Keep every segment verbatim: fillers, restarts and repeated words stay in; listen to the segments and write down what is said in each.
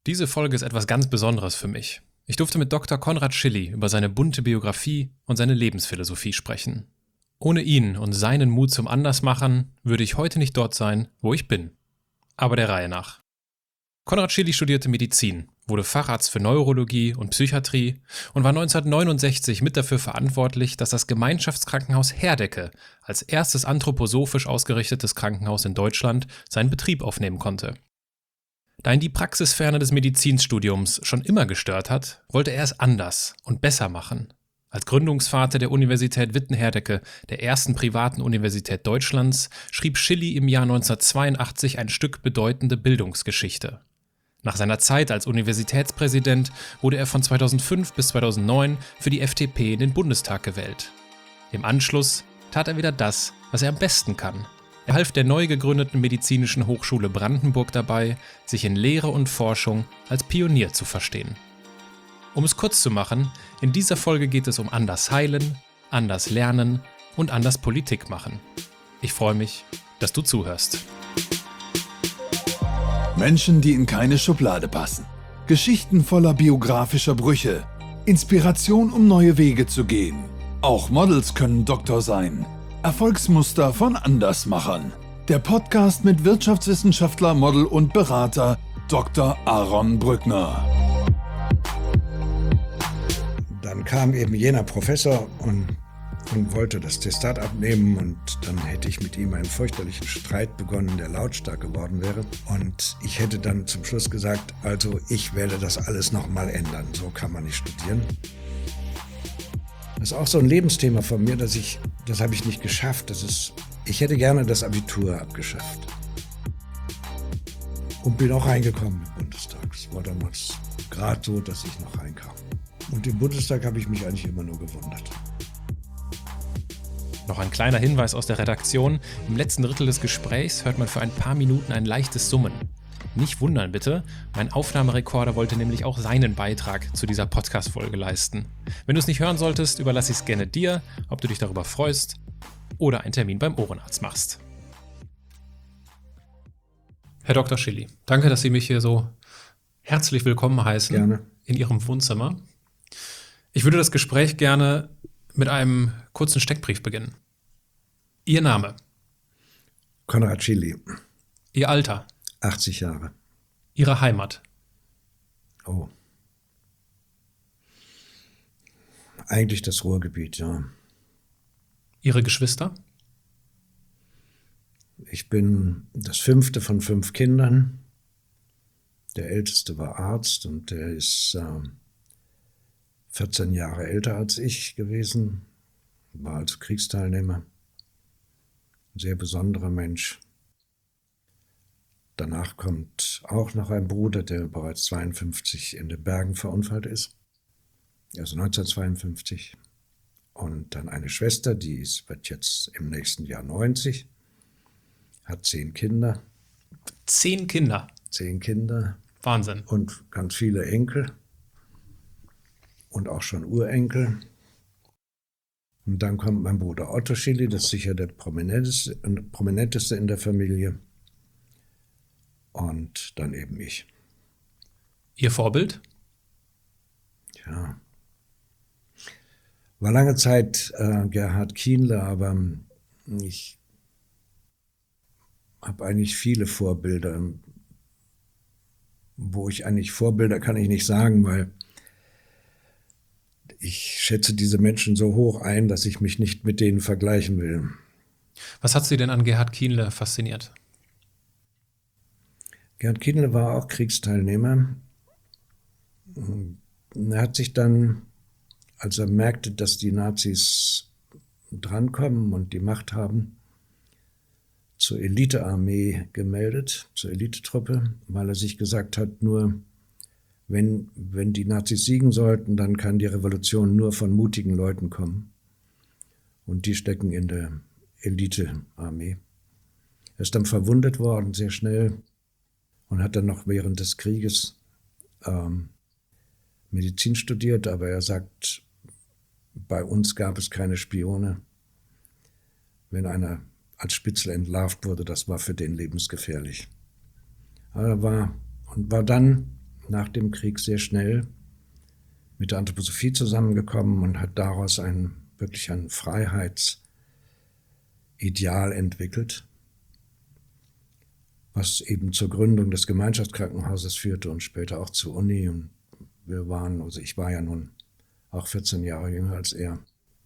Diese Folge ist etwas ganz Besonderes für mich. Ich durfte mit Doktor Konrad Schily über seine bunte Biografie und seine Lebensphilosophie sprechen. Ohne ihn und seinen Mut zum Andersmachen würde ich heute nicht dort sein, wo ich bin. Aber der Reihe nach. Konrad Schily studierte Medizin, wurde Facharzt für Neurologie und Psychiatrie und war neunzehnhundertneunundsechzig mit dafür verantwortlich, dass das Gemeinschaftskrankenhaus Herdecke als erstes anthroposophisch ausgerichtetes Krankenhaus in Deutschland seinen Betrieb aufnehmen konnte. Da ihn die Praxisferne des Medizinstudiums schon immer gestört hat, wollte er es anders und besser machen. Als Gründungsvater der Universität Witten-Herdecke, der ersten privaten Universität Deutschlands, schrieb Schily im Jahr neunzehnhundertzweiundachtzig ein Stück bedeutende Bildungsgeschichte. Nach seiner Zeit als Universitätspräsident wurde er von zweitausendfünf bis zweitausendneun für die F D P in den Bundestag gewählt. Im Anschluss tat er wieder das, was er am besten kann. Er half der neu gegründeten Medizinischen Hochschule Brandenburg dabei, sich in Lehre und Forschung als Pionier zu verstehen. Um es kurz zu machen, in dieser Folge geht es um anders heilen, anders lernen und anders Politik machen. Ich freue mich, dass du zuhörst. Menschen, die in keine Schublade passen. Geschichten voller biografischer Brüche. Inspiration, um neue Wege zu gehen. Auch Models können Doktor sein. Erfolgsmuster von Andersmachern. Der Podcast mit Wirtschaftswissenschaftler, Model und Berater Doktor Aaron Brückner. Dann kam eben jener Professor und, und wollte das Testat abnehmen und dann hätte ich mit ihm einen fürchterlichen Streit begonnen, der lautstark geworden wäre. Und ich hätte dann zum Schluss gesagt, also ich werde das alles nochmal ändern, so kann man nicht studieren. Das ist auch so ein Lebensthema von mir, dass ich, das habe ich nicht geschafft. Das ist, ich hätte gerne das Abitur abgeschafft. Und bin auch reingekommen im Bundestag. Es war damals gerade so, dass ich noch reinkam. Und im Bundestag habe ich mich eigentlich immer nur gewundert. Noch ein kleiner Hinweis aus der Redaktion. Im letzten Drittel des Gesprächs hört man für ein paar Minuten ein leichtes Summen. Nicht wundern bitte, mein Aufnahmerekorder wollte nämlich auch seinen Beitrag zu dieser Podcast-Folge leisten. Wenn du es nicht hören solltest, überlasse ich es gerne dir, ob du dich darüber freust oder einen Termin beim Ohrenarzt machst. Herr Doktor Schily, danke, dass Sie mich hier so herzlich willkommen heißen. Gerne. In Ihrem Wohnzimmer. Ich würde das Gespräch gerne mit einem kurzen Steckbrief beginnen. Ihr Name? Konrad Schily. Ihr Alter? achtzig Jahre. Ihre Heimat? Oh. Eigentlich das Ruhrgebiet, ja. Ihre Geschwister? Ich bin das fünfte von fünf Kindern. Der älteste war Arzt und der ist äh, vierzehn Jahre älter als ich gewesen, war also Kriegsteilnehmer. Ein sehr besonderer Mensch. Danach kommt auch noch ein Bruder, der bereits zweiundfünfzig in den Bergen verunfallt ist, also neunzehnhundertzweiundfünfzig. Und dann eine Schwester, die ist, wird jetzt im nächsten Jahr neunzig, hat zehn Kinder. Zehn Kinder? Zehn Kinder. Wahnsinn. Und ganz viele Enkel und auch schon Urenkel. Und dann kommt mein Bruder Otto Schily, das ist sicher der prominenteste, prominenteste in der Familie. Und dann eben ich. Ihr Vorbild? Ja. War lange Zeit äh, Gerhard Kienle, aber ich habe eigentlich viele Vorbilder. Wo ich eigentlich Vorbilder kann ich nicht sagen, weil ich schätze diese Menschen so hoch ein, dass ich mich nicht mit denen vergleichen will. Was hat Sie denn an Gerhard Kienle fasziniert? Gerhard Kienle war auch Kriegsteilnehmer. Er hat sich dann, als er merkte, dass die Nazis drankommen und die Macht haben, zur Elitearmee gemeldet, zur Elitetruppe, weil er sich gesagt hat, nur wenn, wenn die Nazis siegen sollten, dann kann die Revolution nur von mutigen Leuten kommen. Und die stecken in der Elitearmee. Er ist dann verwundet worden, sehr schnell, und hat dann noch während des Krieges ähm, Medizin studiert, aber er sagt, bei uns gab es keine Spione. Wenn einer als Spitzel entlarvt wurde, das war für den lebensgefährlich. Aber er war, und war dann nach dem Krieg sehr schnell mit der Anthroposophie zusammengekommen und hat daraus ein, wirklich ein Freiheitsideal entwickelt, was eben zur Gründung des Gemeinschaftskrankenhauses führte und später auch zur Uni. Und wir waren, also ich war ja nun auch vierzehn Jahre jünger als er.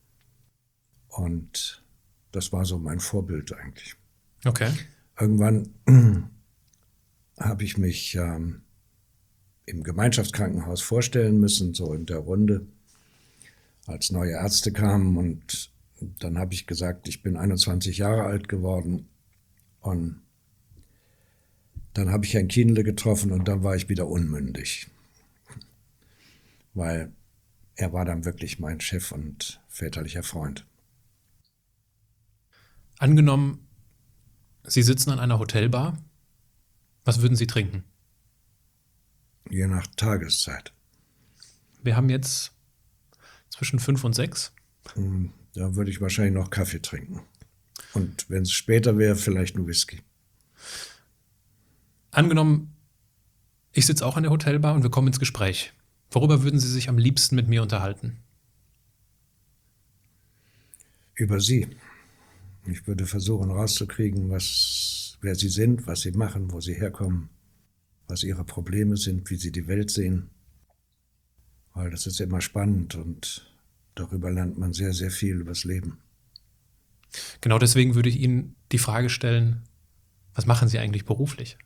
Und das war so mein Vorbild eigentlich. Okay. Irgendwann habe ich mich ähm, im Gemeinschaftskrankenhaus vorstellen müssen, so in der Runde, als neue Ärzte kamen. Und dann habe ich gesagt, ich bin einundzwanzig Jahre alt geworden. Und dann habe ich Herrn Kienle getroffen und dann war ich wieder unmündig. Weil er war dann wirklich mein Chef und väterlicher Freund. Angenommen, Sie sitzen an einer Hotelbar. Was würden Sie trinken? Je nach Tageszeit. Wir haben jetzt zwischen fünf und sechs. Da würde ich wahrscheinlich noch Kaffee trinken. Und wenn es später wäre, vielleicht nur Whisky. Angenommen, ich sitze auch an der Hotelbar und wir kommen ins Gespräch. Worüber würden Sie sich am liebsten mit mir unterhalten? Über Sie. Ich würde versuchen rauszukriegen, was, wer Sie sind, was Sie machen, wo Sie herkommen, was Ihre Probleme sind, wie Sie die Welt sehen. Weil das ist immer spannend und darüber lernt man sehr, sehr viel übers Leben. Genau deswegen würde ich Ihnen die Frage stellen, was machen Sie eigentlich beruflich?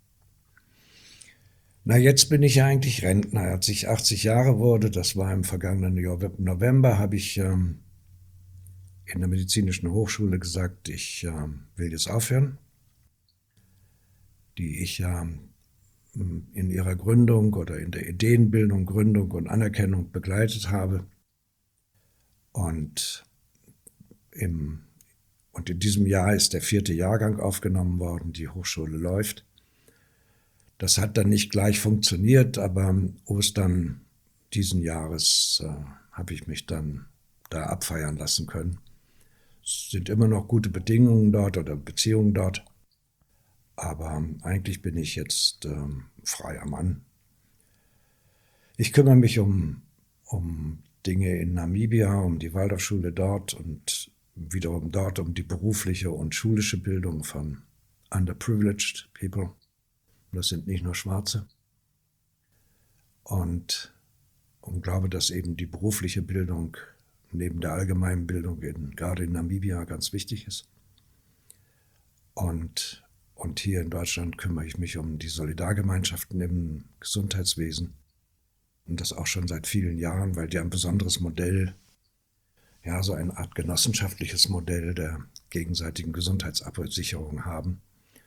Na, jetzt bin ich ja eigentlich Rentner. Als ich achtzig Jahre wurde, das war im vergangenen November, habe ich ähm, in der Medizinischen Hochschule gesagt, ich ähm, will jetzt aufhören, die ich ja ähm, in ihrer Gründung oder in der Ideenbildung, Gründung und Anerkennung begleitet habe. Und, im, und in diesem Jahr ist der vierte Jahrgang aufgenommen worden, die Hochschule läuft. Das hat dann nicht gleich funktioniert, aber Ostern diesen Jahres äh, habe ich mich dann da abfeiern lassen können. Es sind immer noch gute Bedingungen dort oder Beziehungen dort, aber eigentlich bin ich jetzt äh, freier Mann. Ich kümmere mich um, um Dinge in Namibia, um die Waldorfschule dort und wiederum dort um die berufliche und schulische Bildung von underprivileged people. Das sind nicht nur Schwarze. Und, und glaube, dass eben die berufliche Bildung neben der allgemeinen Bildung in, gerade in Namibia ganz wichtig ist. Und, und hier in Deutschland kümmere ich mich um die Solidargemeinschaften im Gesundheitswesen. Und das auch schon seit vielen Jahren, weil die ein besonderes Modell, ja, so eine Art genossenschaftliches Modell der gegenseitigen Gesundheitsabsicherung haben.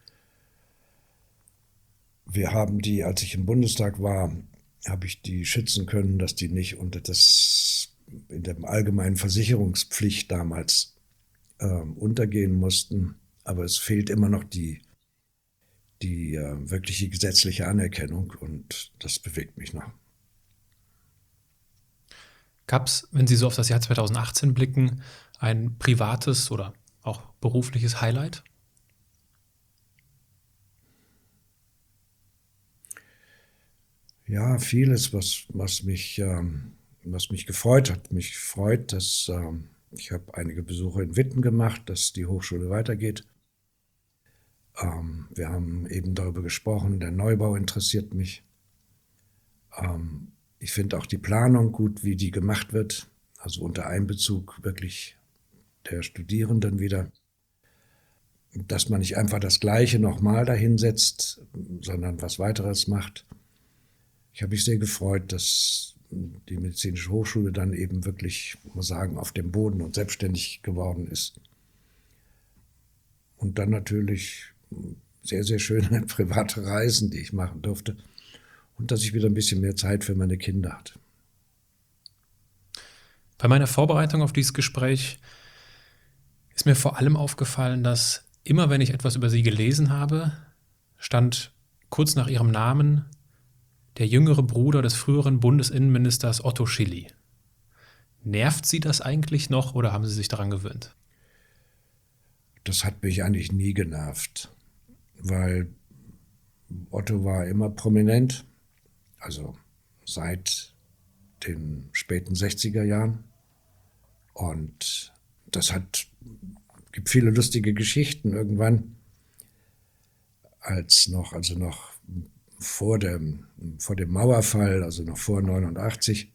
Wir haben die, als ich im Bundestag war, habe ich die schützen können, dass die nicht unter das, in der allgemeinen Versicherungspflicht damals äh, untergehen mussten. Aber es fehlt immer noch die, die äh, wirkliche gesetzliche Anerkennung und das bewegt mich noch. Gab es, wenn Sie so auf das Jahr zweitausendachtzehn blicken, ein privates oder auch berufliches Highlight? Ja, vieles, was, was, mich, ähm, was mich gefreut hat. Mich freut, dass ähm, ich habe einige Besuche in Witten gemacht, dass die Hochschule weitergeht. Ähm, wir haben eben darüber gesprochen, der Neubau interessiert mich. Ähm, ich finde auch die Planung gut, wie die gemacht wird, also unter Einbezug wirklich der Studierenden wieder. Dass man nicht einfach das Gleiche nochmal dahinsetzt, sondern was weiteres macht. Ich habe mich sehr gefreut, dass die Medizinische Hochschule dann eben wirklich, muss sagen, auf dem Boden und selbstständig geworden ist. Und dann natürlich sehr, sehr schöne private Reisen, die ich machen durfte. Und dass ich wieder ein bisschen mehr Zeit für meine Kinder hatte. Bei meiner Vorbereitung auf dieses Gespräch ist mir vor allem aufgefallen, dass immer, wenn ich etwas über Sie gelesen habe, stand kurz nach Ihrem Namen der jüngere Bruder des früheren Bundesinnenministers Otto Schily. Nervt Sie das eigentlich noch oder haben Sie sich daran gewöhnt? Das hat mich eigentlich nie genervt, weil Otto war immer prominent, also seit den späten sechziger Jahren. Und das hat, gibt viele lustige Geschichten. Irgendwann, als noch, also noch vor dem, vor dem Mauerfall, also noch vor neunundachtzig,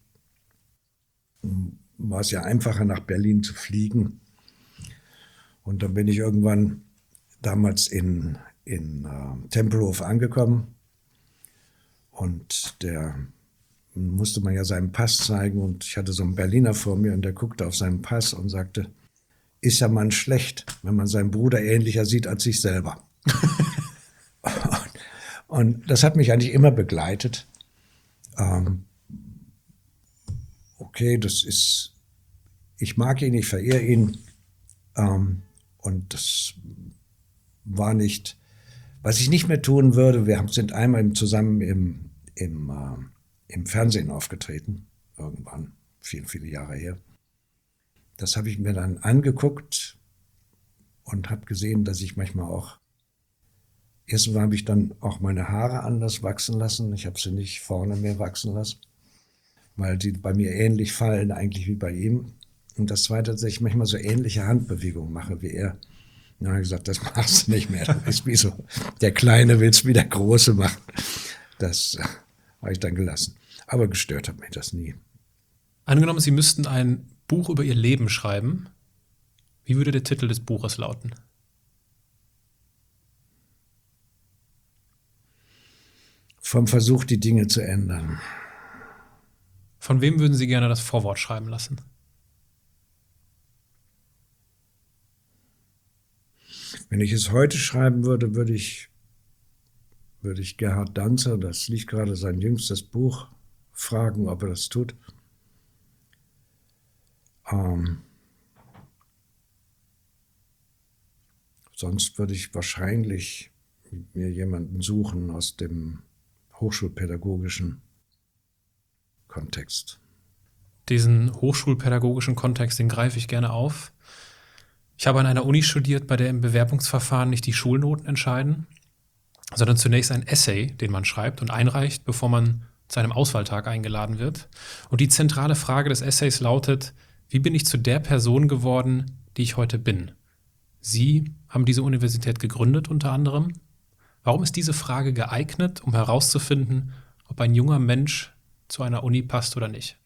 war es ja einfacher, nach Berlin zu fliegen. Und dann bin ich irgendwann damals in, in äh, Tempelhof angekommen. Und der musste man ja seinen Pass zeigen. Und ich hatte so einen Berliner vor mir und der guckte auf seinen Pass und sagte, ist ja man schlecht, wenn man seinen Bruder ähnlicher sieht als sich selber. und, und das hat mich eigentlich immer begleitet. Ähm, okay, das ist, ich mag ihn, ich verehre ihn. Ähm, und das war nicht, was ich nicht mehr tun würde. Wir sind einmal zusammen im, im, äh, im Fernsehen aufgetreten, irgendwann, viele, viele Jahre her. Das habe ich mir dann angeguckt und habe gesehen, dass ich manchmal auch, erstens habe ich dann auch meine Haare anders wachsen lassen. Ich habe sie nicht vorne mehr wachsen lassen, weil die bei mir ähnlich fallen eigentlich wie bei ihm. Und das Zweite, dass ich manchmal so ähnliche Handbewegungen mache wie er. Dann habe ich gesagt, das machst du nicht mehr. Das ist wie so, der Kleine will es wie der Große machen. Das habe ich dann gelassen. Aber gestört hat mich das nie. Angenommen, Sie müssten ein Buch über Ihr Leben schreiben. Wie würde der Titel des Buches lauten? Vom Versuch, die Dinge zu ändern. Von wem würden Sie gerne das Vorwort schreiben lassen? Wenn ich es heute schreiben würde, würde ich, würde ich Gerhard Danzer, das liegt gerade sein jüngstes Buch, fragen, ob er das tut. Ähm, sonst würde ich wahrscheinlich mir jemanden suchen aus dem hochschulpädagogischen Kontext. Diesen hochschulpädagogischen Kontext, den greife ich gerne auf. Ich habe an einer Uni studiert, bei der im Bewerbungsverfahren nicht die Schulnoten entscheiden, sondern zunächst ein Essay, den man schreibt und einreicht, bevor man zu einem Auswahltag eingeladen wird. Und die zentrale Frage des Essays lautet: Wie bin ich zu der Person geworden, die ich heute bin? Sie haben diese Universität gegründet unter anderem. Warum ist diese Frage geeignet, um herauszufinden, ob ein junger Mensch zu einer Uni passt oder nicht?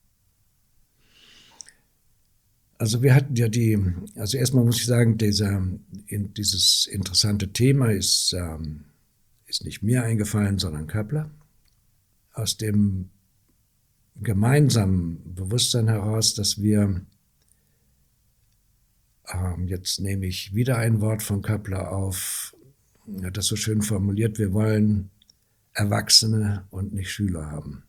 Also wir hatten ja die, also erstmal muss ich sagen, dieser, in, dieses interessante Thema ist, ähm, ist nicht mir eingefallen, sondern Köppler. Aus dem gemeinsamen Bewusstsein heraus, dass wir, ähm, jetzt nehme ich wieder ein Wort von Köppler auf, er hat das so schön formuliert, wir wollen Erwachsene und nicht Schüler haben.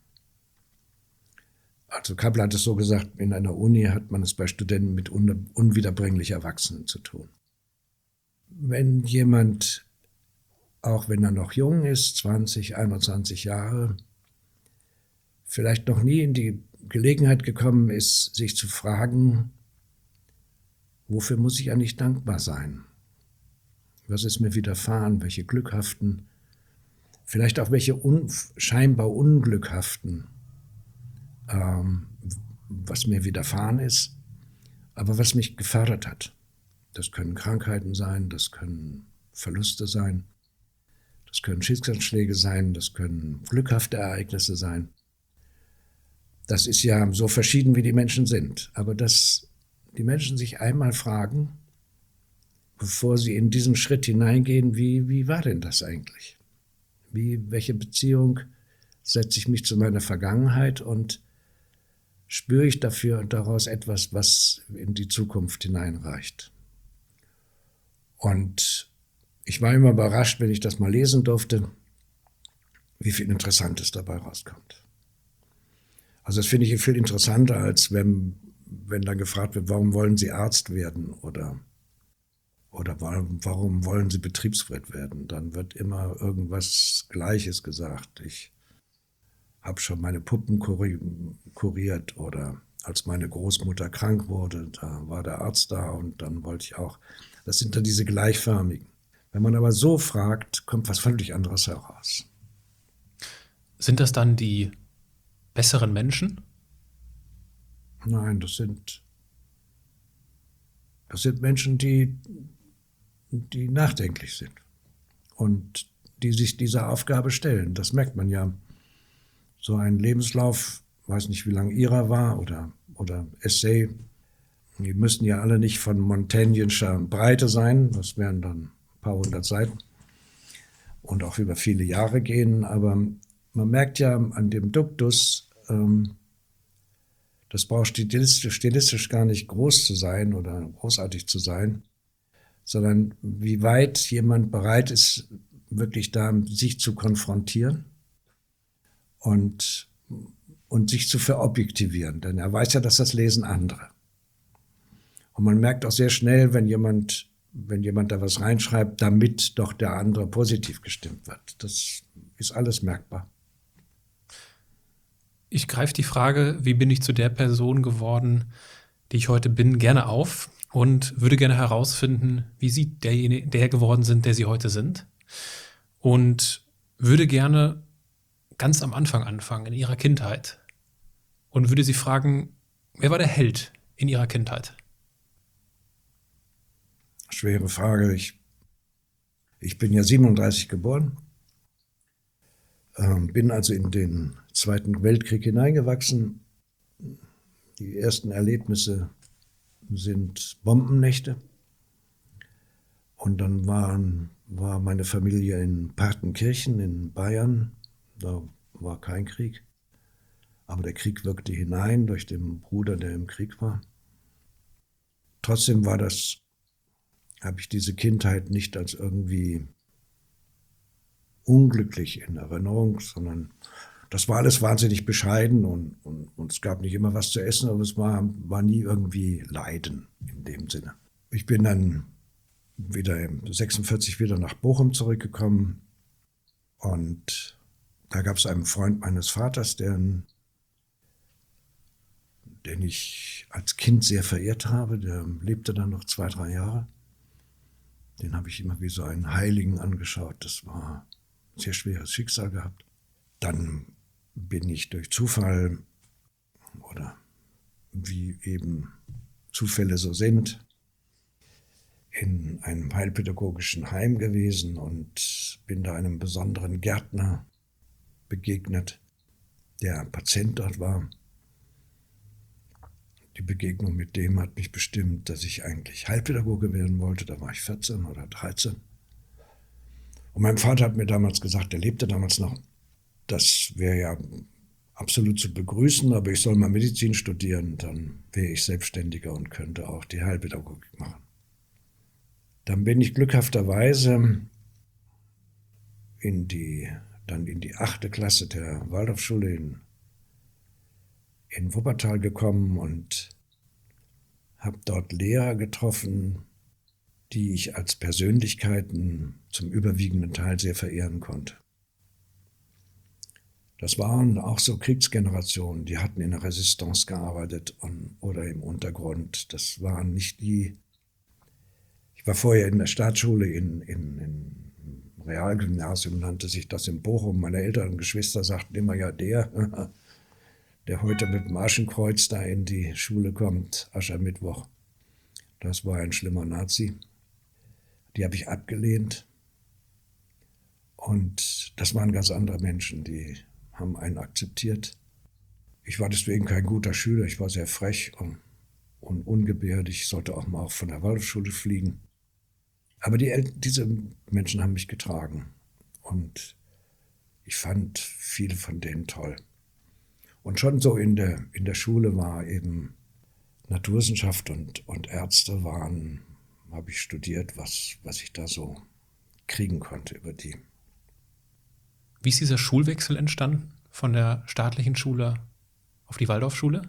Also Köppler hat es so gesagt, in einer Uni hat man es bei Studenten mit un- unwiederbringlich Erwachsenen zu tun. Wenn jemand, auch wenn er noch jung ist, zwanzig, einundzwanzig Jahre, vielleicht noch nie in die Gelegenheit gekommen ist, sich zu fragen, wofür muss ich eigentlich dankbar sein? Was ist mir widerfahren? Welche glückhaften, vielleicht auch welche un- scheinbar unglückhaften, ähm, was mir widerfahren ist, aber was mich gefördert hat. Das können Krankheiten sein, das können Verluste sein, das können Schicksalsschläge sein, das können glückhafte Ereignisse sein. Das ist ja so verschieden, wie die Menschen sind. Aber dass die Menschen sich einmal fragen, bevor sie in diesen Schritt hineingehen, wie, wie war denn das eigentlich? Wie, welche Beziehung setze ich mich zu meiner Vergangenheit und spüre ich dafür daraus etwas, was in die Zukunft hineinreicht? Und ich war immer überrascht, wenn ich das mal lesen durfte, wie viel Interessantes dabei rauskommt. Also das finde ich viel interessanter, als wenn, wenn dann gefragt wird, warum wollen Sie Arzt werden oder, oder warum, warum wollen Sie Betriebswirt werden? Dann wird immer irgendwas Gleiches gesagt. Ich habe schon meine Puppen kuriert oder als meine Großmutter krank wurde, da war der Arzt da und dann wollte ich auch. Das sind dann diese gleichförmigen. Wenn man aber so fragt, kommt was völlig anderes heraus. Sind das dann die besseren Menschen? Nein, das sind, das sind Menschen, die, die nachdenklich sind und die sich dieser Aufgabe stellen. Das merkt man ja. So ein Lebenslauf, weiß nicht, wie lang Ihrer war oder, oder Essay, die müssen ja alle nicht von montaignischer Breite sein, das wären dann ein paar hundert Seiten und auch über viele Jahre gehen, aber man merkt ja an dem Duktus, ähm, das braucht stilistisch, stilistisch gar nicht groß zu sein oder großartig zu sein, sondern wie weit jemand bereit ist, wirklich da sich zu konfrontieren und, und sich zu verobjektivieren. Denn er weiß ja, dass das lesen andere. Und man merkt auch sehr schnell, wenn jemand, wenn jemand da was reinschreibt, damit doch der andere positiv gestimmt wird. Das ist alles merkbar. Ich greife die Frage, wie bin ich zu der Person geworden, die ich heute bin, gerne auf und würde gerne herausfinden, wie Sie derjenige, der geworden sind, der Sie heute sind. Und würde gerne ganz am Anfang anfangen, in Ihrer Kindheit. Und würde Sie fragen, wer war der Held in Ihrer Kindheit? Schwere Frage. Ich, ich bin ja siebenunddreißig geboren, ähm, bin also in den Zweiten Weltkrieg hineingewachsen. Die ersten Erlebnisse sind Bombennächte. Und dann waren, war meine Familie in Partenkirchen in Bayern. Da war kein Krieg. Aber der Krieg wirkte hinein durch den Bruder, der im Krieg war. Trotzdem war das, habe ich diese Kindheit nicht als irgendwie unglücklich in Erinnerung, sondern das war alles wahnsinnig bescheiden und, und, und es gab nicht immer was zu essen, aber es war, war nie irgendwie Leiden in dem Sinne. Ich bin dann wieder im sechsundvierzig wieder nach Bochum zurückgekommen und da gab es einen Freund meines Vaters, den, den ich als Kind sehr verehrt habe, der lebte dann noch zwei, drei Jahre. Den habe ich immer wie so einen Heiligen angeschaut, das war ein sehr schweres Schicksal gehabt. Dann bin ich durch Zufall oder wie eben Zufälle so sind, in einem heilpädagogischen Heim gewesen und bin da einem besonderen Gärtner begegnet, der Patient dort war. Die Begegnung mit dem hat mich bestimmt, dass ich eigentlich Heilpädagoge werden wollte. Da war ich vierzehn oder dreizehn. Und mein Vater hat mir damals gesagt, der lebte damals noch, das wäre ja absolut zu begrüßen, aber ich soll mal Medizin studieren, dann wäre ich selbstständiger und könnte auch die Heilpädagogik machen. Dann bin ich glückhafterweise in die, dann in die achte Klasse der Waldorfschule in, in Wuppertal gekommen und habe dort Lehrer getroffen, die ich als Persönlichkeiten zum überwiegenden Teil sehr verehren konnte. Das waren auch so Kriegsgenerationen, die hatten in der Resistance gearbeitet und, oder im Untergrund. Das waren nicht die. Ich war vorher in der Staatsschule, in, in, in Realgymnasium nannte sich das in Bochum. Meine älteren Geschwister sagten immer, ja der, der heute mit dem Aschenkreuz da in die Schule kommt, Aschermittwoch. Das war ein schlimmer Nazi. Die habe ich abgelehnt. Und das waren ganz andere Menschen, die haben einen akzeptiert. Ich war deswegen kein guter Schüler, ich war sehr frech und, und ungebärdig. Ich sollte auch mal auch von der Waldorfschule fliegen. Aber die, diese Menschen haben mich getragen und ich fand viele von denen toll. Und schon so in der, in der Schule war eben Naturwissenschaft und, und Ärzte waren, habe ich studiert, was, was ich da so kriegen konnte über die. Wie ist dieser Schulwechsel entstanden von der staatlichen Schule auf die Waldorfschule?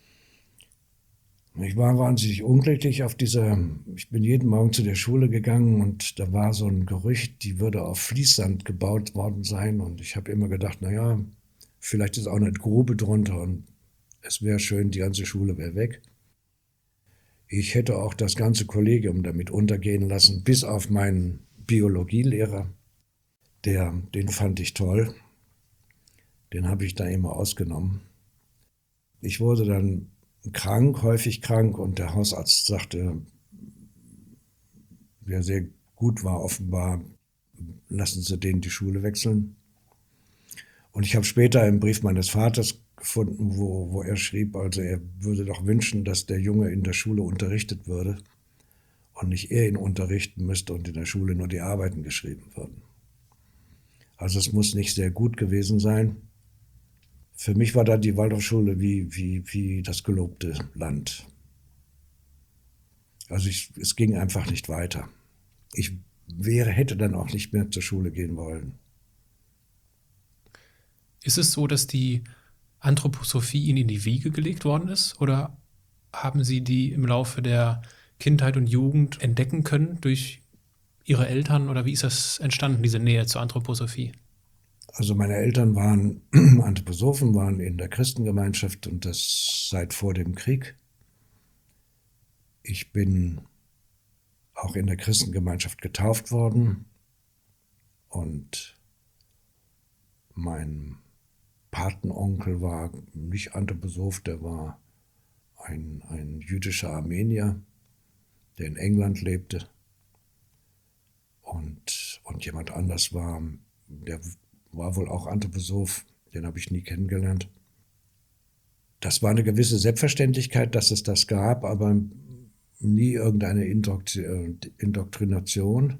Ich war wahnsinnig unglücklich auf dieser, ich bin jeden Morgen zu der Schule gegangen und da war so ein Gerücht, die würde auf Fließsand gebaut worden sein und ich habe immer gedacht, naja, vielleicht ist auch eine Grube drunter und es wäre schön, die ganze Schule wäre weg. Ich hätte auch das ganze Kollegium damit untergehen lassen, bis auf meinen Biologielehrer. Der, den fand ich toll. Den habe ich dann immer ausgenommen. Ich wurde dann krank, häufig krank, und der Hausarzt sagte, der sehr gut war offenbar, lassen Sie den die Schule wechseln. Und ich habe später einen Brief meines Vaters gefunden, wo, wo er schrieb, also er würde doch wünschen, dass der Junge in der Schule unterrichtet würde und nicht er ihn unterrichten müsste und in der Schule nur die Arbeiten geschrieben würden. Also es muss nicht sehr gut gewesen sein. Für mich war da die Waldorfschule wie, wie, wie das gelobte Land. Also ich, es ging einfach nicht weiter. Ich wäre, hätte dann auch nicht mehr zur Schule gehen wollen. Ist es so, dass die Anthroposophie Ihnen in die Wiege gelegt worden ist? Oder haben Sie die im Laufe der Kindheit und Jugend entdecken können durch Ihre Eltern? Oder wie ist das entstanden, diese Nähe zur Anthroposophie? Also meine Eltern waren Anthroposophen, waren in der Christengemeinschaft, und das seit vor dem Krieg. Ich bin auch in der Christengemeinschaft getauft worden, und mein Patenonkel war nicht Anthroposoph, der war ein, ein jüdischer Armenier, der in England lebte. Und, und jemand anders war, der war wohl auch Anthroposoph, den habe ich nie kennengelernt. Das war eine gewisse Selbstverständlichkeit, dass es das gab, aber nie irgendeine Indoktrination,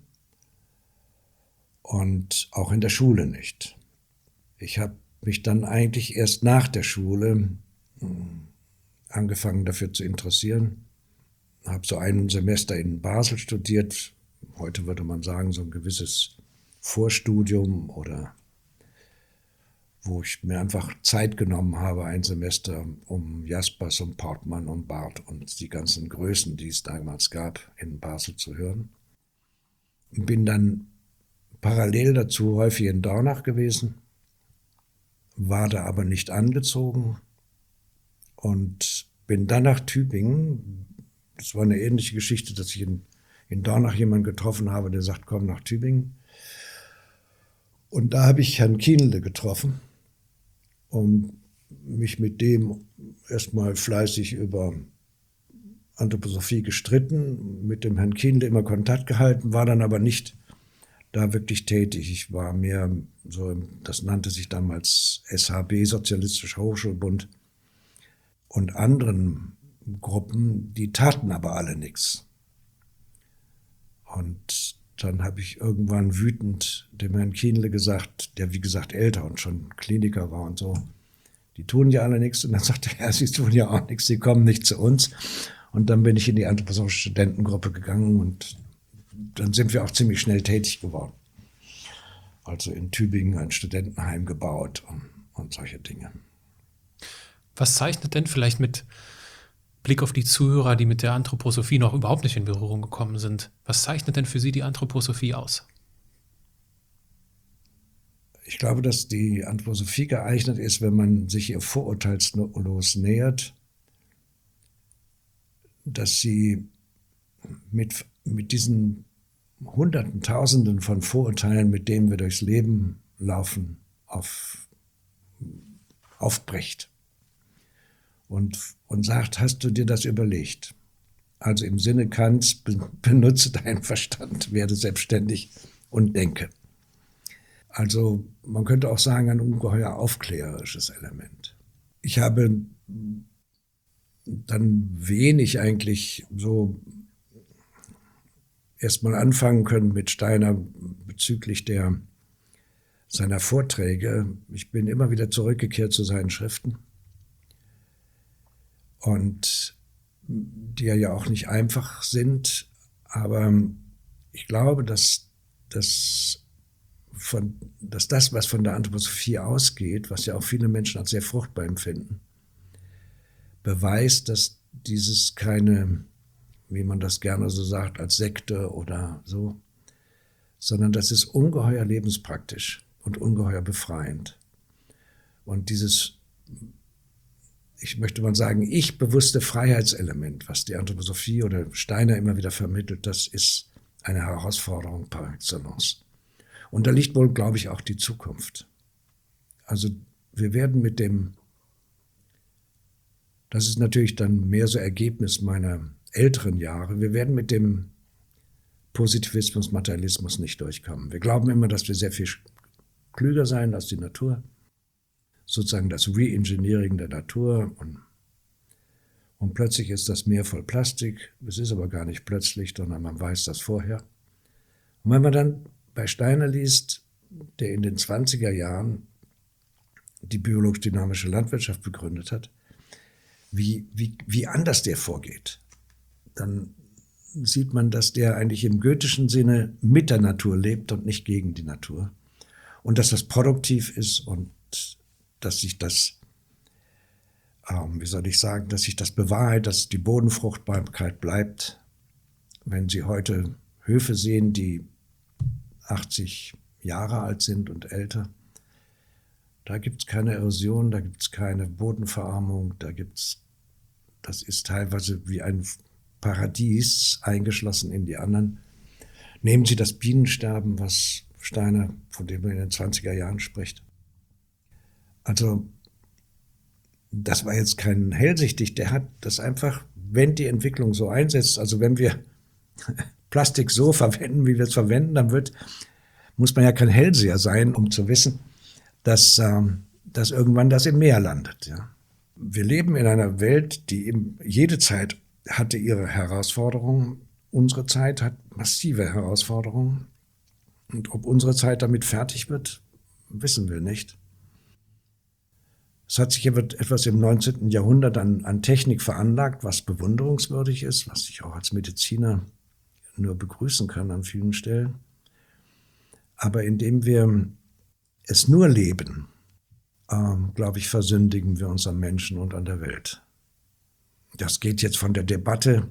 und auch in der Schule nicht. Ich habe mich dann eigentlich erst nach der Schule angefangen dafür zu interessieren. Habe so ein Semester in Basel studiert, heute würde man sagen so ein gewisses Vorstudium, oder wo ich mir einfach Zeit genommen habe, ein Semester, um Jaspers und Portmann und Barth und die ganzen Größen, die es damals gab, in Basel zu hören. Bin dann parallel dazu häufig in Dornach gewesen, war da aber nicht angezogen und bin dann nach Tübingen. Das war eine ähnliche Geschichte, dass ich in, in Dornach jemanden getroffen habe, der sagt, komm nach Tübingen. Und da habe ich Herrn Kienle getroffen und mich mit dem erstmal fleißig über Anthroposophie gestritten, mit dem Herrn Kienle immer Kontakt gehalten, war dann aber nicht da wirklich tätig. Ich war mehr so, das nannte sich damals S H B, Sozialistischer Hochschulbund, und anderen Gruppen, die taten aber alle nichts. Und dann habe ich irgendwann wütend dem Herrn Kienle gesagt, der wie gesagt älter und schon Kliniker war und so, die tun ja alle nichts. Und dann sagte er, ja, sie tun ja auch nichts, sie kommen nicht zu uns. Und dann bin ich in die anthroposophische Studentengruppe gegangen, und dann sind wir auch ziemlich schnell tätig geworden. Also in Tübingen ein Studentenheim gebaut und, und solche Dinge. Was zeichnet denn vielleicht mit Blick auf die Zuhörer, die mit der Anthroposophie noch überhaupt nicht in Berührung gekommen sind, was zeichnet denn für Sie die Anthroposophie aus? Ich glaube, dass die Anthroposophie geeignet ist, wenn man sich ihr vorurteilslos nähert, dass sie mit, mit diesen Hunderten, Tausenden von Vorurteilen, mit denen wir durchs Leben laufen, auf, aufbricht und, und sagt, hast du dir das überlegt? Also im Sinne Kants, benutze deinen Verstand, werde selbstständig und denke. Also man könnte auch sagen, ein ungeheuer aufklärerisches Element. Ich habe dann wenig eigentlich so erstmal anfangen können mit Steiner bezüglich der, seiner Vorträge. Ich bin immer wieder zurückgekehrt zu seinen Schriften, und die ja auch nicht einfach sind, aber ich glaube, dass, dass, von, dass das, was von der Anthroposophie ausgeht, was ja auch viele Menschen als sehr fruchtbar empfinden, beweist, dass dieses keine, wie man das gerne so sagt, als Sekte oder so, sondern das ist ungeheuer lebenspraktisch und ungeheuer befreiend. Und dieses, ich möchte mal sagen, ich-bewusste Freiheitselement, was die Anthroposophie oder Steiner immer wieder vermittelt, das ist eine Herausforderung par excellence. Und da liegt wohl, glaube ich, auch die Zukunft. Also wir werden mit dem, das ist natürlich dann mehr so Ergebnis meiner älteren Jahre, wir werden mit dem Positivismus, Materialismus nicht durchkommen. Wir glauben immer, dass wir sehr viel klüger sein als die Natur, sozusagen das Reengineering der Natur und, und plötzlich ist das Meer voll Plastik. Es ist aber gar nicht plötzlich, sondern man weiß das vorher. Und wenn man dann bei Steiner liest, der in den zwanziger Jahren die biologisch-dynamische Landwirtschaft begründet hat, wie, wie, wie anders der vorgeht, dann sieht man, dass der eigentlich im goethischen Sinne mit der Natur lebt und nicht gegen die Natur. Und dass das produktiv ist und dass sich das, ähm, wie soll ich sagen, dass sich das bewahrheitet, dass die Bodenfruchtbarkeit bleibt. Wenn Sie heute Höfe sehen, die achtzig Jahre alt sind und älter, da gibt es keine Erosion, da gibt es keine Bodenverarmung, da gibt's, das ist teilweise wie ein Paradies eingeschlossen in die anderen. Nehmen Sie das Bienensterben, was Steiner, von dem er in den zwanziger Jahren spricht. Also, das war jetzt kein hellsichtig, der hat das einfach, wenn die Entwicklung so einsetzt, also wenn wir Plastik so verwenden, wie wir es verwenden, dann wird, muss man ja kein Hellseher sein, um zu wissen, dass, ähm, dass irgendwann das im Meer landet. Ja. Wir leben in einer Welt, die eben jede Zeit hatte ihre Herausforderungen. Unsere Zeit hat massive Herausforderungen. Und ob unsere Zeit damit fertig wird, wissen wir nicht. Es hat sich etwas im neunzehnten Jahrhundert an, an Technik veranlagt, was bewunderungswürdig ist, was ich auch als Mediziner nur begrüßen kann an vielen Stellen. Aber indem wir es nur leben, ähm, glaube ich, versündigen wir uns am Menschen und an der Welt. Das geht jetzt von der Debatte,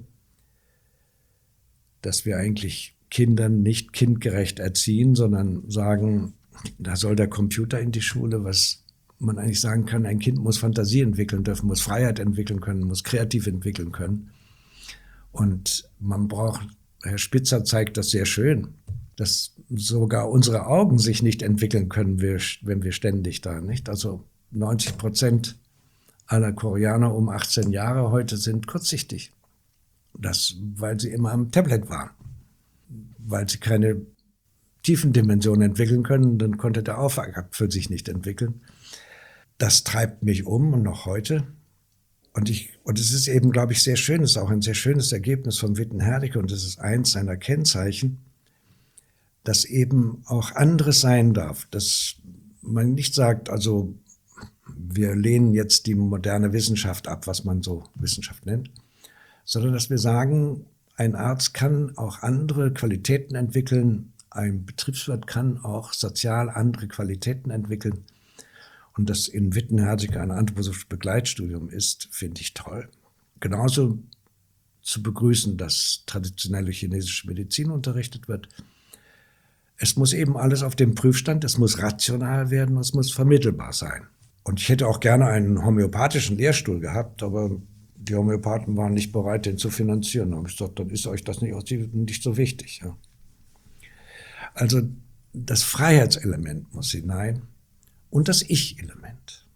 dass wir eigentlich Kindern nicht kindgerecht erziehen, sondern sagen, da soll der Computer in die Schule, was man eigentlich sagen kann, ein Kind muss Fantasie entwickeln dürfen, muss Freiheit entwickeln können, muss kreativ entwickeln können. Und man braucht, Herr Spitzer zeigt das sehr schön, dass sogar unsere Augen sich nicht entwickeln können, wenn wir ständig da, nicht? Also neunzig Prozent aller Koreaner um achtzehn Jahre heute sind kurzsichtig. Das, weil sie immer am Tablet waren. Weil sie keine Tiefendimension entwickeln können, dann konnte der Aufwachapfel sich nicht entwickeln. Das treibt mich um und noch heute. Und, ich, und es ist eben, glaube ich, sehr schön, es ist auch ein sehr schönes Ergebnis von Witten-Herdecke und es ist eins seiner Kennzeichen, dass eben auch anderes sein darf. Dass man nicht sagt, also wir lehnen jetzt die moderne Wissenschaft ab, was man so Wissenschaft nennt, sondern dass wir sagen, ein Arzt kann auch andere Qualitäten entwickeln, ein Betriebswirt kann auch sozial andere Qualitäten entwickeln. Und dass in Witten-Herdecke ein anthroposophisches Begleitstudium ist, finde ich toll. Genauso zu begrüßen, dass traditionelle chinesische Medizin unterrichtet wird. Es muss eben alles auf dem Prüfstand, es muss rational werden, es muss vermittelbar sein. Und ich hätte auch gerne einen homöopathischen Lehrstuhl gehabt, aber die Homöopathen waren nicht bereit, den zu finanzieren. Da habe ich gesagt, dann ist euch das nicht, nicht so wichtig. Ja. Also das Freiheitselement muss hinein und das Ich-Element.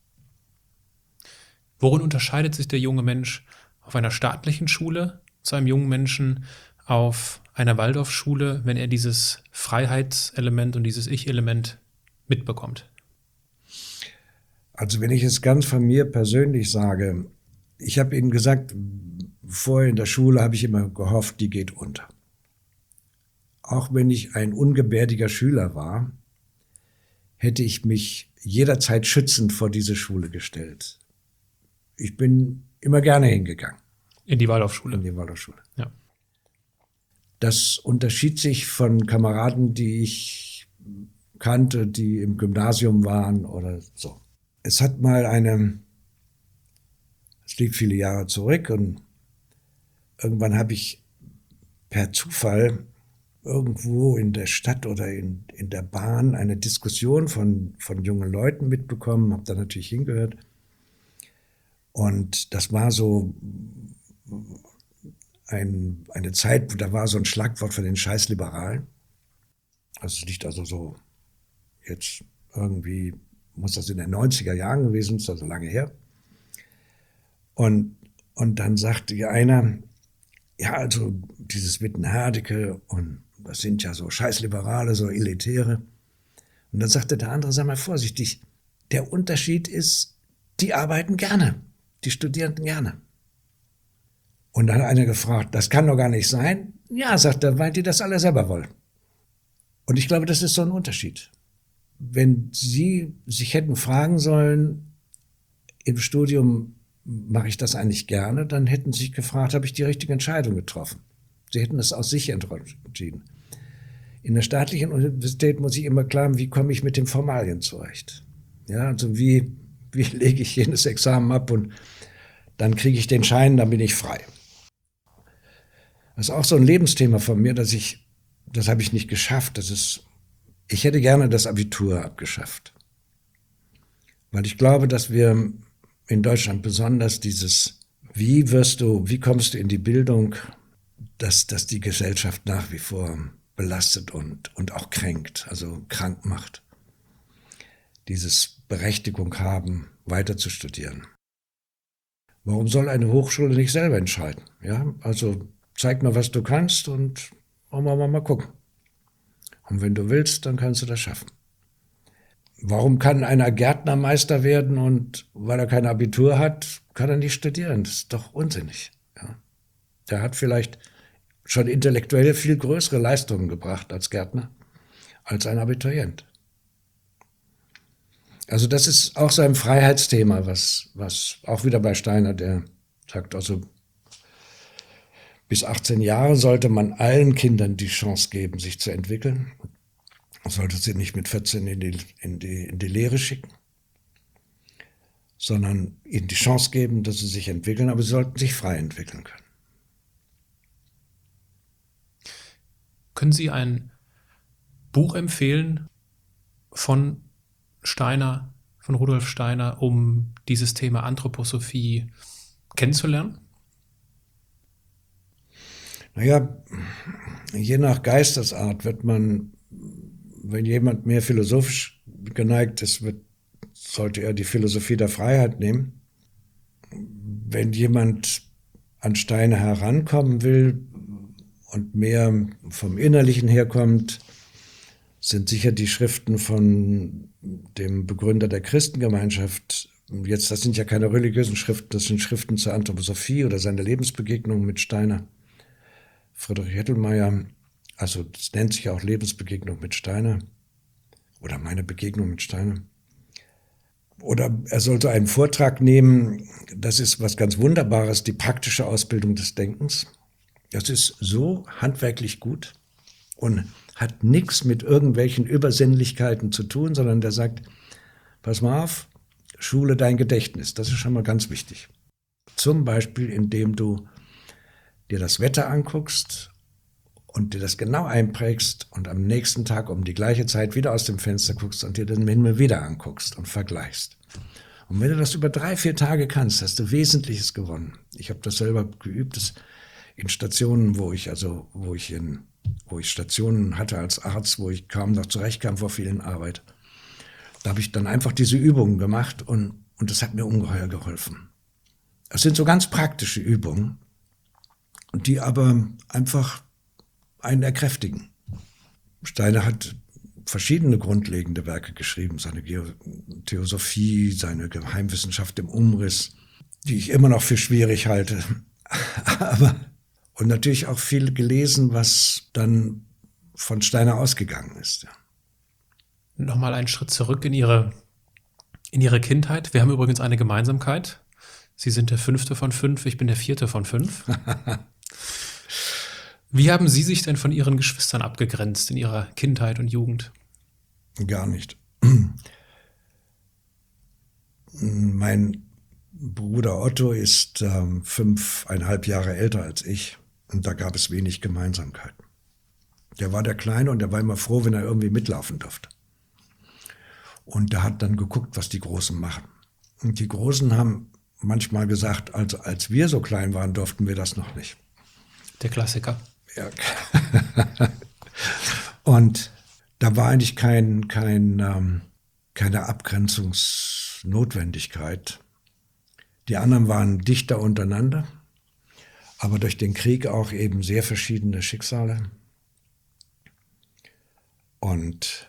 Worin unterscheidet sich der junge Mensch auf einer staatlichen Schule zu einem jungen Menschen auf einer Waldorfschule, wenn er dieses Freiheitselement und dieses Ich-Element mitbekommt? Also wenn ich es ganz von mir persönlich sage, ich habe Ihnen gesagt, vorher in der Schule habe ich immer gehofft, die geht unter. Auch wenn ich ein ungebärdiger Schüler war, hätte ich mich jederzeit schützend vor diese Schule gestellt. Ich bin immer gerne hingegangen. In die Waldorfschule? In die Waldorfschule. Ja. Das unterschied sich von Kameraden, die ich kannte, die im Gymnasium waren oder so. Es hat mal eine, es liegt viele Jahre zurück und irgendwann habe ich per Zufall irgendwo in der Stadt oder in, in der Bahn eine Diskussion von, von jungen Leuten mitbekommen, habe da natürlich hingehört. Und das war so ein, eine Zeit, da war so ein Schlagwort von den Scheißliberalen. Also es liegt also so jetzt irgendwie muss das in den neunziger Jahren gewesen, ist also lange her. Und, und dann sagte einer, ja, also dieses Witten-Herdecke und das sind ja so Scheißliberale, so Elitäre. Und dann sagte der andere, sei mal vorsichtig, der Unterschied ist, die arbeiten gerne, die Studierenden gerne. Und dann hat einer gefragt, das kann doch gar nicht sein. Ja, sagt er, weil die das alle selber wollen. Und ich glaube, das ist so ein Unterschied. Wenn Sie sich hätten fragen sollen, im Studium mache ich das eigentlich gerne, dann hätten Sie sich gefragt, habe ich die richtige Entscheidung getroffen? Sie hätten es aus sich entschieden. In der staatlichen Universität muss ich immer klar, wie komme ich mit den Formalien zurecht? Ja, also wie, wie lege ich jenes Examen ab und dann kriege ich den Schein, dann bin ich frei. Das ist auch so ein Lebensthema von mir, dass ich, das habe ich nicht geschafft. Das ist, ich hätte gerne das Abitur abgeschafft. Weil ich glaube, dass wir in Deutschland besonders dieses, wie wirst du, wie kommst du in die Bildung, dass, dass die Gesellschaft nach wie vor belastet und, und auch kränkt, also krank macht. Dieses Berechtigung haben, weiter zu studieren. Warum soll eine Hochschule nicht selber entscheiden? Ja, also zeig mal, was du kannst und wollen wir mal, mal gucken. Und wenn du willst, dann kannst du das schaffen. Warum kann einer Gärtnermeister werden und weil er kein Abitur hat, kann er nicht studieren? Das ist doch unsinnig. Ja. Der hat vielleicht schon intellektuell viel größere Leistungen gebracht als Gärtner, als ein Abiturient. Also das ist auch so ein Freiheitsthema, was, was auch wieder bei Steiner, der sagt, also bis achtzehn Jahre sollte man allen Kindern die Chance geben, sich zu entwickeln. Man sollte sie nicht mit vierzehn in die, in die, in die Lehre schicken, sondern ihnen die Chance geben, dass sie sich entwickeln, aber sie sollten sich frei entwickeln können. Können Sie ein Buch empfehlen von Steiner, von Rudolf Steiner, um dieses Thema Anthroposophie kennenzulernen? Naja, je nach Geistesart wird man, wenn jemand mehr philosophisch geneigt ist, wird, sollte er die Philosophie der Freiheit nehmen. Wenn jemand an Steiner herankommen will und mehr vom Innerlichen herkommt, sind sicher die Schriften von dem Begründer der Christengemeinschaft. Jetzt, das sind ja keine religiösen Schriften, das sind Schriften zur Anthroposophie oder seine Lebensbegegnung mit Steiner. Friedrich Hettelmeier, also das nennt sich auch Lebensbegegnung mit Steiner oder meine Begegnung mit Steiner. Oder er sollte einen Vortrag nehmen, das ist was ganz Wunderbares, die praktische Ausbildung des Denkens. Das ist so handwerklich gut und hat nichts mit irgendwelchen Übersinnlichkeiten zu tun, sondern der sagt, pass mal auf, schule dein Gedächtnis, das ist schon mal ganz wichtig. Zum Beispiel, indem du dir das Wetter anguckst und dir das genau einprägst und am nächsten Tag um die gleiche Zeit wieder aus dem Fenster guckst und dir den Himmel wieder anguckst und vergleichst. Und wenn du das über drei, vier Tage kannst, hast du Wesentliches gewonnen. Ich habe das selber geübt, das in Stationen, wo ich also, wo ich in, wo ich Stationen hatte als Arzt, wo ich kaum noch zurechtkam vor vielen Arbeit. Da habe ich dann einfach diese Übungen gemacht und, und das hat mir ungeheuer geholfen. Es sind so ganz praktische Übungen, die aber einfach einen erkräftigen. Steiner hat verschiedene grundlegende Werke geschrieben, seine Theosophie, seine Geheimwissenschaft im Umriss, die ich immer noch für schwierig halte. Aber, und natürlich auch viel gelesen, was dann von Steiner ausgegangen ist. Ja. Nochmal einen Schritt zurück in Ihre, in Ihre Kindheit. Wir haben übrigens eine Gemeinsamkeit. Sie sind der fünfte von fünf, ich bin der vierte von fünf. Wie haben Sie sich denn von Ihren Geschwistern abgegrenzt in Ihrer Kindheit und Jugend? Gar nicht. Mein Bruder Otto ist ähm, fünfeinhalb Jahre älter als ich und da gab es wenig Gemeinsamkeiten. Der war der Kleine und der war immer froh, wenn er irgendwie mitlaufen durfte. Und der hat dann geguckt, was die Großen machen. Und die Großen haben manchmal gesagt, also als wir so klein waren, durften wir das noch nicht. Der Klassiker. Ja. Und da war eigentlich kein, kein, ähm, keine Abgrenzungsnotwendigkeit. Die anderen waren dichter untereinander, aber durch den Krieg auch eben sehr verschiedene Schicksale. Und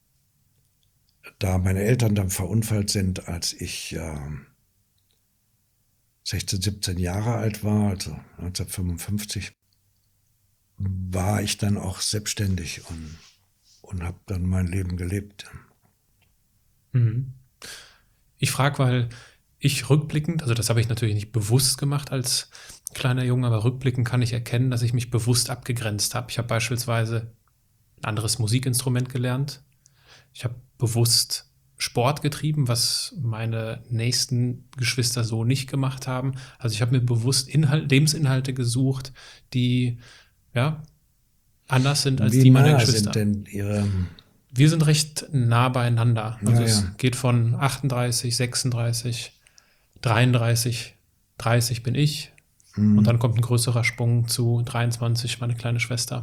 da meine Eltern dann verunfallt sind, als ich äh, sechzehn, siebzehn Jahre alt war, also neunzehnhundertfünfundfünfzig, war ich dann auch selbstständig und, und habe dann mein Leben gelebt. Mhm. Ich frage, weil ich rückblickend, also das habe ich natürlich nicht bewusst gemacht als kleiner Junge, aber rückblickend kann ich erkennen, dass ich mich bewusst abgegrenzt habe. Ich habe beispielsweise ein anderes Musikinstrument gelernt. Ich habe bewusst Sport getrieben, was meine nächsten Geschwister so nicht gemacht haben. Also ich habe mir bewusst Inhalt, Lebensinhalte gesucht, die ja anders sind als Wie die meiner nah Geschwister. sind denn Ihre... Wir sind recht nah beieinander. Also Ja, es ja. geht von achtunddreißig, sechsunddreißig, dreiunddreißig, dreißig bin ich. Mhm. Und dann kommt ein größerer Sprung zu dreiundzwanzig, meine kleine Schwester.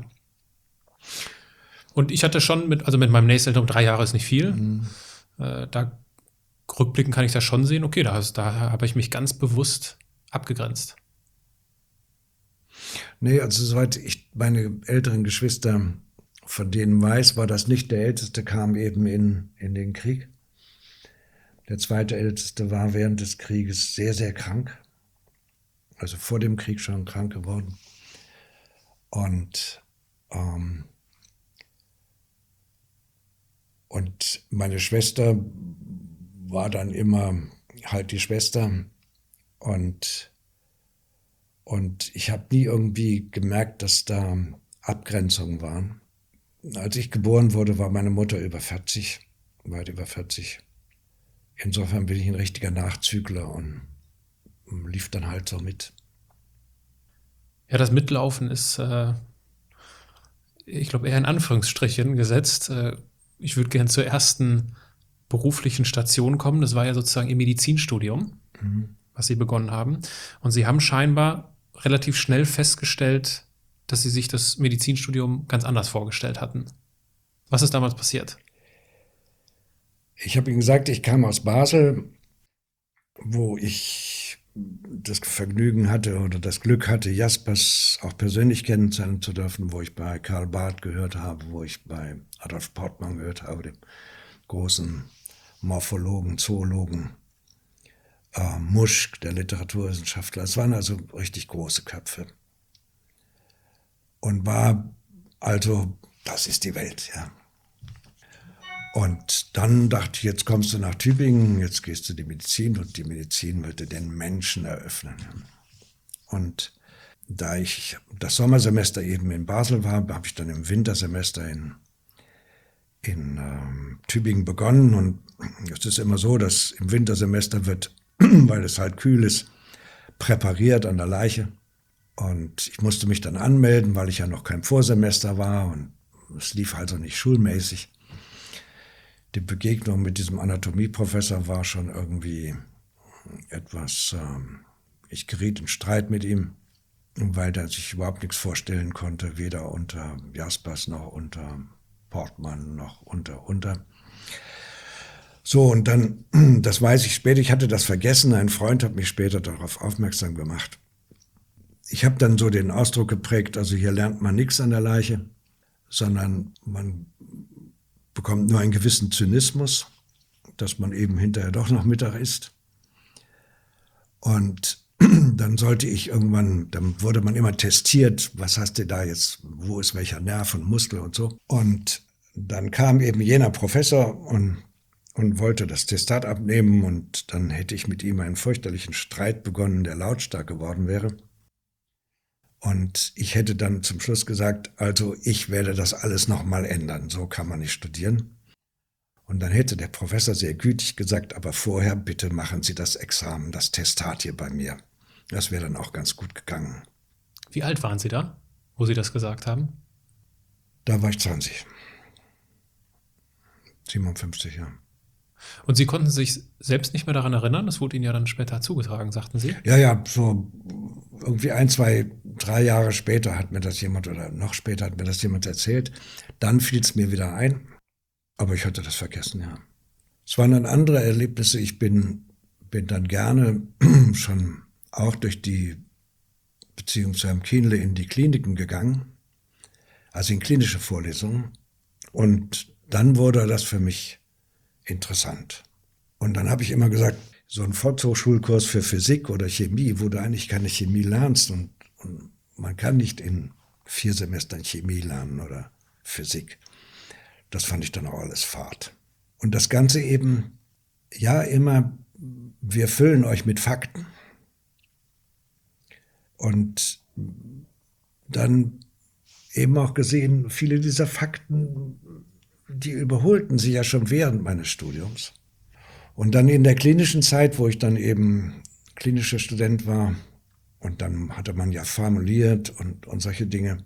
Und ich hatte schon mit, also mit meinem Nächsteltern um drei Jahre ist nicht viel. Mhm. Äh, da rückblickend kann ich das schon sehen, okay, da, da habe ich mich ganz bewusst abgegrenzt. Nee, also soweit ich meine älteren Geschwister von denen weiß, war das nicht. Der Älteste kam eben in, in den Krieg. Der zweite Älteste war während des Krieges sehr, sehr krank. Also vor dem Krieg schon krank geworden. Und, ähm, und meine Schwester war dann immer halt die Schwester. Und, und ich habe nie irgendwie gemerkt, dass da Abgrenzungen waren. Als ich geboren wurde, war meine Mutter über vierzig, weit über vierzig. Insofern bin ich ein richtiger Nachzügler und lief dann halt so mit. Ja, das Mitlaufen ist, äh, ich glaube, eher in Anführungsstrichen gesetzt. Äh, ich würde gerne zur ersten beruflichen Station kommen. Das war ja sozusagen Ihr Medizinstudium, mhm. was Sie begonnen haben. Und Sie haben scheinbar relativ schnell festgestellt, dass Sie sich das Medizinstudium ganz anders vorgestellt hatten. Was ist damals passiert? Ich habe Ihnen gesagt, ich kam aus Basel, wo ich das Vergnügen hatte oder das Glück hatte, Jaspers auch persönlich kennenlernen zu dürfen, wo ich bei Karl Barth gehört habe, wo ich bei Adolf Portmann gehört habe, dem großen Morphologen, Zoologen, äh, Muschk, der Literaturwissenschaftler. Es waren also richtig große Köpfe. Und war also, das ist die Welt, ja. Und dann dachte ich, jetzt kommst du nach Tübingen, jetzt gehst du die Medizin und die Medizin wird dir den Menschen eröffnen. Und da ich das Sommersemester eben in Basel war, habe ich dann im Wintersemester in, in ähm, Tübingen begonnen. Und es ist immer so, dass im Wintersemester wird, weil es halt kühl ist, präpariert an der Leiche. Und ich musste mich dann anmelden, weil ich ja noch kein Vorsemester war und es lief also nicht schulmäßig. Die Begegnung mit diesem Anatomieprofessor war schon irgendwie etwas, ähm, ich geriet in Streit mit ihm, weil er sich überhaupt nichts vorstellen konnte, weder unter Jaspers noch unter Portmann noch unter, unter. So, und dann, das weiß ich später, ich hatte das vergessen, ein Freund hat mich später darauf aufmerksam gemacht. Ich habe dann so den Ausdruck geprägt, also hier lernt man nichts an der Leiche, sondern man bekommt nur einen gewissen Zynismus, dass man eben hinterher doch noch Mittag isst. Und dann sollte ich irgendwann, dann wurde man immer testiert, was hast du da jetzt, wo ist welcher Nerv und Muskel und so. Und dann kam eben jener Professor und, und wollte das Testat abnehmen und dann hätte ich mit ihm einen fürchterlichen Streit begonnen, der lautstark geworden wäre. Und ich hätte dann zum Schluss gesagt, also ich werde das alles nochmal ändern, so kann man nicht studieren. Und dann hätte der Professor sehr gütig gesagt, aber vorher bitte machen Sie das Examen, das Testat hier bei mir. Das wäre dann auch ganz gut gegangen. Wie alt waren Sie da, wo Sie das gesagt haben? Da war ich zwanzig. siebenundfünfzig, ja. Und Sie konnten sich selbst nicht mehr daran erinnern? Das wurde Ihnen ja dann später zugetragen, sagten Sie? Ja, ja, so irgendwie ein, zwei, drei Jahre später hat mir das jemand, oder noch später hat mir das jemand erzählt. Dann fiel es mir wieder ein, aber ich hatte das vergessen, ja. Es waren dann andere Erlebnisse. Ich bin, bin dann gerne schon auch durch die Beziehung zu Herrn Kienle in die Kliniken gegangen, also in klinische Vorlesungen. Und dann wurde das für mich interessant. Und dann habe ich immer gesagt, so ein Volkshochschulkurs für Physik oder Chemie, wo du eigentlich keine Chemie lernst und, und man kann nicht in vier Semestern Chemie lernen oder Physik. Das fand ich dann auch alles Fahrt. Und das Ganze eben, ja immer, wir füllen euch mit Fakten. Und dann eben auch gesehen, viele dieser Fakten, die überholten sie ja schon während meines Studiums. Und dann in der klinischen Zeit, wo ich dann eben klinischer Student war, und dann hatte man ja formuliert und, und solche Dinge,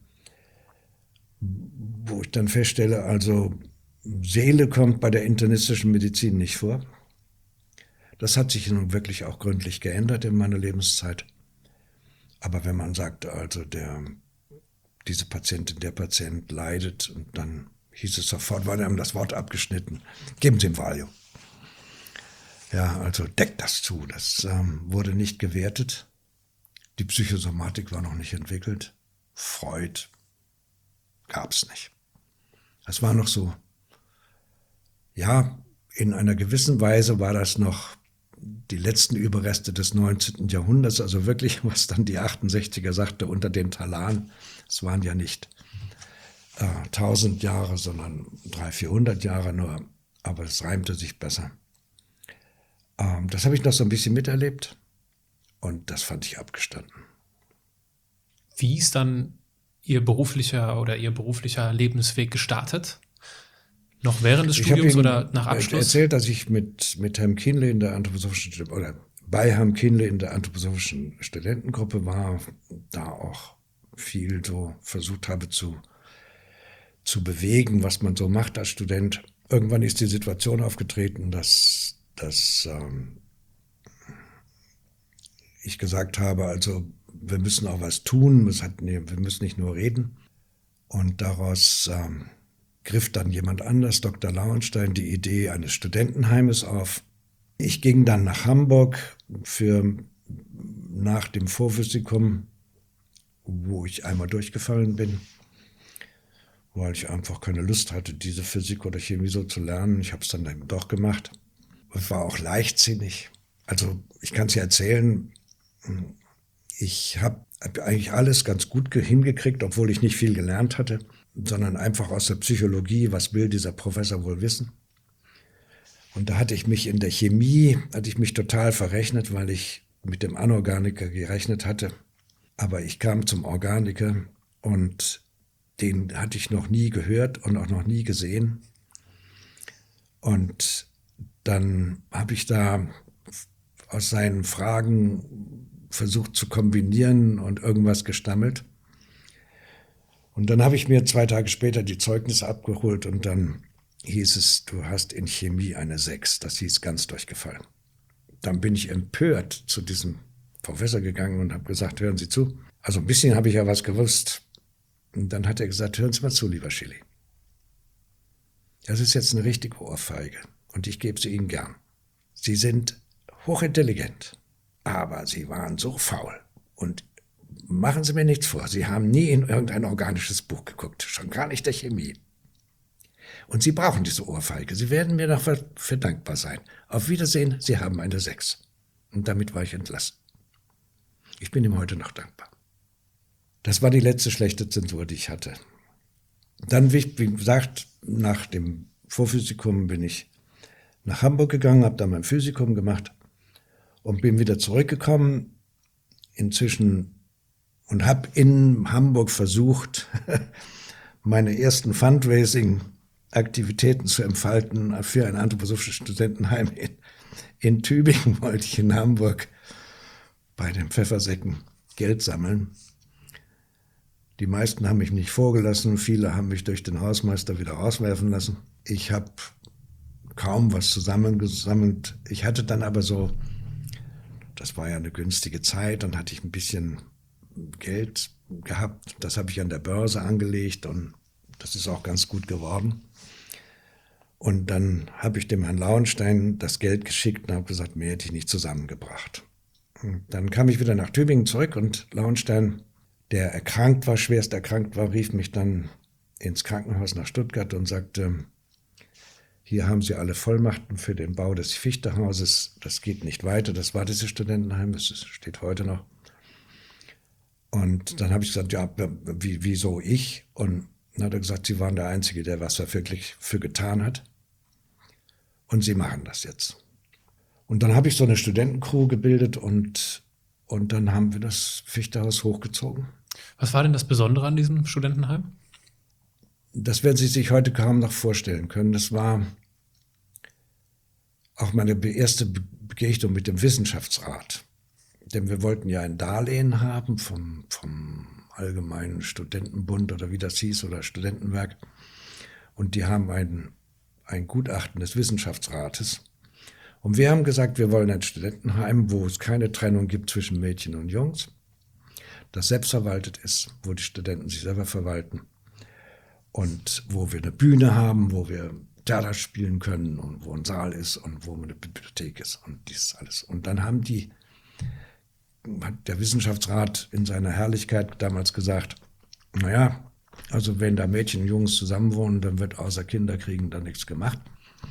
wo ich dann feststelle, also Seele kommt bei der internistischen Medizin nicht vor. Das hat sich nun wirklich auch gründlich geändert in meiner Lebenszeit. Aber wenn man sagt, also der, diese Patientin, der Patient leidet, und dann hieß es sofort, weil wir haben das Wort abgeschnitten, geben Sie ihm Valium. Ja, also deckt das zu. Das ähm, wurde nicht gewertet. Die Psychosomatik war noch nicht entwickelt. Freud gab es nicht. Das war noch so, ja, in einer gewissen Weise war das noch die letzten Überreste des neunzehnten Jahrhunderts, also wirklich, was dann die achtundsechziger sagte, unter den Talaren. Es waren ja nicht äh, tausend Jahre, sondern dreihundert, vierhundert Jahre nur, aber es reimte sich besser. Ähm, das habe ich noch so ein bisschen miterlebt und das fand ich abgestanden. Wie ist dann Ihr beruflicher oder Ihr beruflicher Lebensweg gestartet? Noch während des Ich Studiums Ihnen oder nach Abschluss? erzählt, dass ich mit, mit Herrn Kienle in der anthroposophischen, oder bei Herrn Kienle in der anthroposophischen Studentengruppe war, da auch viel so versucht habe zu, zu bewegen, was man so macht als Student. Irgendwann ist die Situation aufgetreten, dass, dass ähm, ich gesagt habe, also wir müssen auch was tun, wir müssen nicht nur reden. Und daraus ähm, griff dann jemand anders, Doktor Lauenstein, die Idee eines Studentenheimes auf. Ich ging dann nach Hamburg für nach dem Vorphysikum, wo ich einmal durchgefallen bin, weil ich einfach keine Lust hatte, diese Physik oder Chemie so zu lernen. Ich habe es dann eben doch gemacht. Es war auch leichtsinnig. Also ich kann es ja erzählen, ich habe eigentlich alles ganz gut hingekriegt, obwohl ich nicht viel gelernt hatte, sondern einfach aus der Psychologie, was will dieser Professor wohl wissen. Und da hatte ich mich in der Chemie, hatte ich mich total verrechnet, weil ich mit dem Anorganiker gerechnet hatte. Aber ich kam zum Organiker und den hatte ich noch nie gehört und auch noch nie gesehen. Und dann habe ich da aus seinen Fragen versucht zu kombinieren und irgendwas gestammelt. Und dann habe ich mir zwei Tage später die Zeugnisse abgeholt und dann hieß es, du hast in Chemie eine sechs. Das hieß ganz durchgefallen. Dann bin ich empört zu diesem Professor gegangen und habe gesagt, hören Sie zu. Also ein bisschen habe ich ja was gewusst. Und dann hat er gesagt, hören Sie mal zu, lieber Schilly. Das ist jetzt eine richtige Ohrfeige und ich gebe sie Ihnen gern. Sie sind hochintelligent, aber Sie waren so faul. Und machen Sie mir nichts vor, Sie haben nie in irgendein organisches Buch geguckt, schon gar nicht der Chemie. Und Sie brauchen diese Ohrfeige, Sie werden mir noch für dankbar sein. Auf Wiedersehen, Sie haben eine sechs. Und damit war ich entlassen. Ich bin ihm heute noch dankbar. Das war die letzte schlechte Zensur, die ich hatte. Dann, wie gesagt, nach dem Vorphysikum bin ich nach Hamburg gegangen, habe da mein Physikum gemacht und bin wieder zurückgekommen inzwischen und habe in Hamburg versucht, meine ersten Fundraising-Aktivitäten zu entfalten für ein anthroposophisches Studentenheim. In, in Tübingen wollte ich in Hamburg bei den Pfeffersäcken Geld sammeln. Die meisten haben mich nicht vorgelassen, viele haben mich durch den Hausmeister wieder rauswerfen lassen. Ich habe kaum was zusammengesammelt. Ich hatte dann aber so, das war ja eine günstige Zeit, dann hatte ich ein bisschen Geld gehabt. Das habe ich an der Börse angelegt und das ist auch ganz gut geworden. Und dann habe ich dem Herrn Lauenstein das Geld geschickt und habe gesagt, mehr hätte ich nicht zusammengebracht. Und dann kam ich wieder nach Tübingen zurück und Lauenstein, der erkrankt war, schwerst erkrankt war, rief mich dann ins Krankenhaus nach Stuttgart und sagte, hier haben Sie alle Vollmachten für den Bau des Fichte-Hauses, das geht nicht weiter, das war dieses Studentenheim, das steht heute noch. Und dann habe ich gesagt, ja, wie, wieso ich? Und dann hat er gesagt, Sie waren der Einzige, der was da wirklich für getan hat. Und Sie machen das jetzt. Und dann habe ich so eine Studentencrew gebildet und, und dann haben wir das Fichtehaus hochgezogen. Was war denn das Besondere an diesem Studentenheim? Das werden Sie sich heute kaum noch vorstellen können. Das war auch meine erste Begegnung mit dem Wissenschaftsrat. Denn wir wollten ja ein Darlehen haben vom, vom Allgemeinen Studentenbund oder wie das hieß oder Studentenwerk. Und die haben ein, ein Gutachten des Wissenschaftsrates. Und wir haben gesagt, wir wollen ein Studentenheim, wo es keine Trennung gibt zwischen Mädchen und Jungs, das selbstverwaltet ist, wo die Studenten sich selber verwalten und wo wir eine Bühne haben, wo wir Theater spielen können und wo ein Saal ist und wo eine Bibliothek ist und dies alles. Und dann haben die, hat der Wissenschaftsrat in seiner Herrlichkeit damals gesagt, naja, also wenn da Mädchen und Jungs zusammenwohnen, dann wird außer Kinderkriegen da nichts gemacht.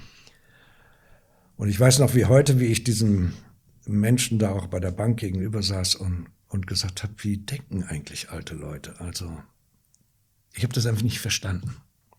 Und ich weiß noch wie heute, wie ich diesem Menschen da auch bei der Bank gegenüber saß und, und gesagt habe, wie denken eigentlich alte Leute? Also ich habe das einfach nicht verstanden.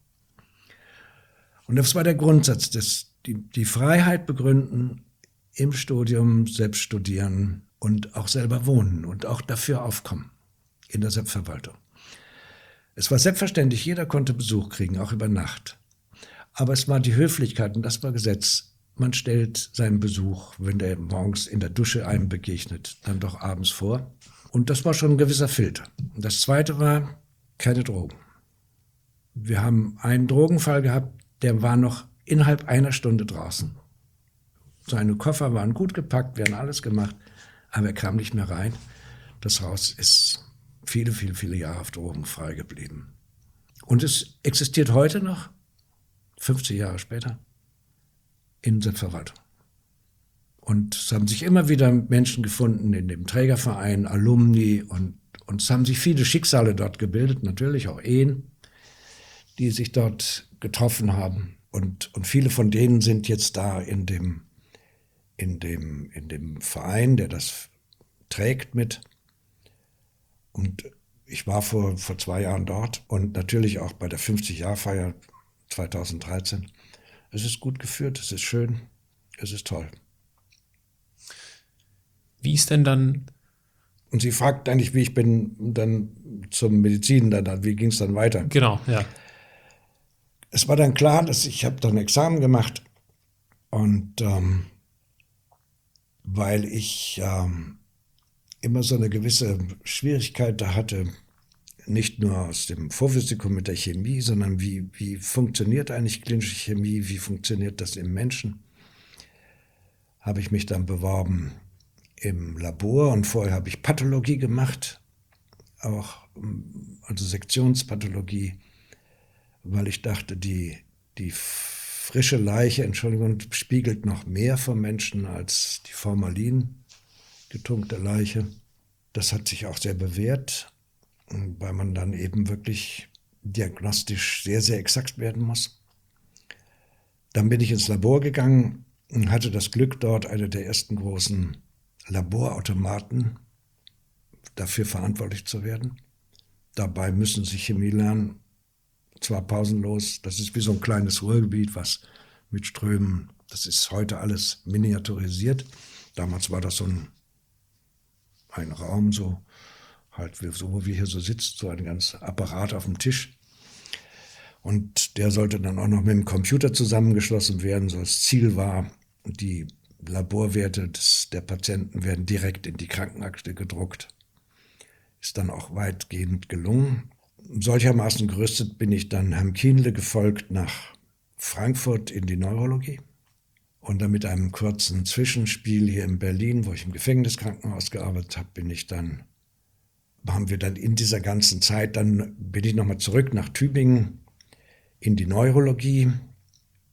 Und das war der Grundsatz, dass die, die Freiheit begründen, im Studium selbst studieren und auch selber wohnen und auch dafür aufkommen in der Selbstverwaltung. Es war selbstverständlich, jeder konnte Besuch kriegen, auch über Nacht. Aber es war die Höflichkeit und das war Gesetz. Man stellt seinen Besuch, wenn der morgens in der Dusche einem begegnet, dann doch abends vor. Und das war schon ein gewisser Filter. Und das Zweite war, keine Drogen. Wir haben einen Drogenfall gehabt, der war noch innerhalb einer Stunde draußen. Seine Koffer waren gut gepackt, wir haben alles gemacht, aber er kam nicht mehr rein. Das Haus ist viele, viele, viele Jahre auf Drogen frei geblieben. Und es existiert heute noch, fünfzig Jahre später, in Selbstverwaltung. Und es haben sich immer wieder Menschen gefunden in dem Trägerverein, Alumni und, und es haben sich viele Schicksale dort gebildet, natürlich auch Ehen, die sich dort getroffen haben. Und, und viele von denen sind jetzt da in dem, in dem, in dem Verein, der das trägt mit. Und ich war vor, vor zwei Jahren dort und natürlich auch bei der fünfzig-Jahr-Feier zweitausenddreizehn. Es ist gut geführt, es ist schön, es ist toll. Wie ist denn dann... Und sie fragt eigentlich, wie ich bin dann zum Medizin, dann, wie ging es dann weiter? Genau, ja. Es war dann klar, dass ich habe dann ein Examen gemacht und ähm, weil ich ähm, immer so eine gewisse Schwierigkeit da hatte, nicht nur aus dem Vorphysikum mit der Chemie, sondern wie, wie funktioniert eigentlich klinische Chemie, wie funktioniert das im Menschen, habe ich mich dann beworben im Labor und vorher habe ich Pathologie gemacht, auch also Sektionspathologie, weil ich dachte, die, die frische Leiche, Entschuldigung, spiegelt noch mehr vom Menschen als die Formalin getunkte Leiche. Das hat sich auch sehr bewährt, weil man dann eben wirklich diagnostisch sehr, sehr exakt werden muss. Dann bin ich ins Labor gegangen und hatte das Glück, dort eine der ersten großen Laborautomaten dafür verantwortlich zu werden. Dabei müssen Sie Chemie lernen, zwar pausenlos, das ist wie so ein kleines Ruhrgebiet, was mit Strömen, das ist heute alles miniaturisiert. Damals war das so ein, ein Raum, so halt so, wo wir hier so sitzen, so ein ganzer Apparat auf dem Tisch. Und der sollte dann auch noch mit dem Computer zusammengeschlossen werden. So das Ziel war, die Laborwerte des, der Patienten werden direkt in die Krankenakte gedruckt. Ist dann auch weitgehend gelungen. Solchermaßen gerüstet bin ich dann Herrn Kienle gefolgt nach Frankfurt in die Neurologie. Und dann mit einem kurzen Zwischenspiel hier in Berlin, wo ich im Gefängniskrankenhaus gearbeitet habe, bin ich dann haben wir dann in dieser ganzen Zeit, dann bin ich nochmal zurück nach Tübingen in die Neurologie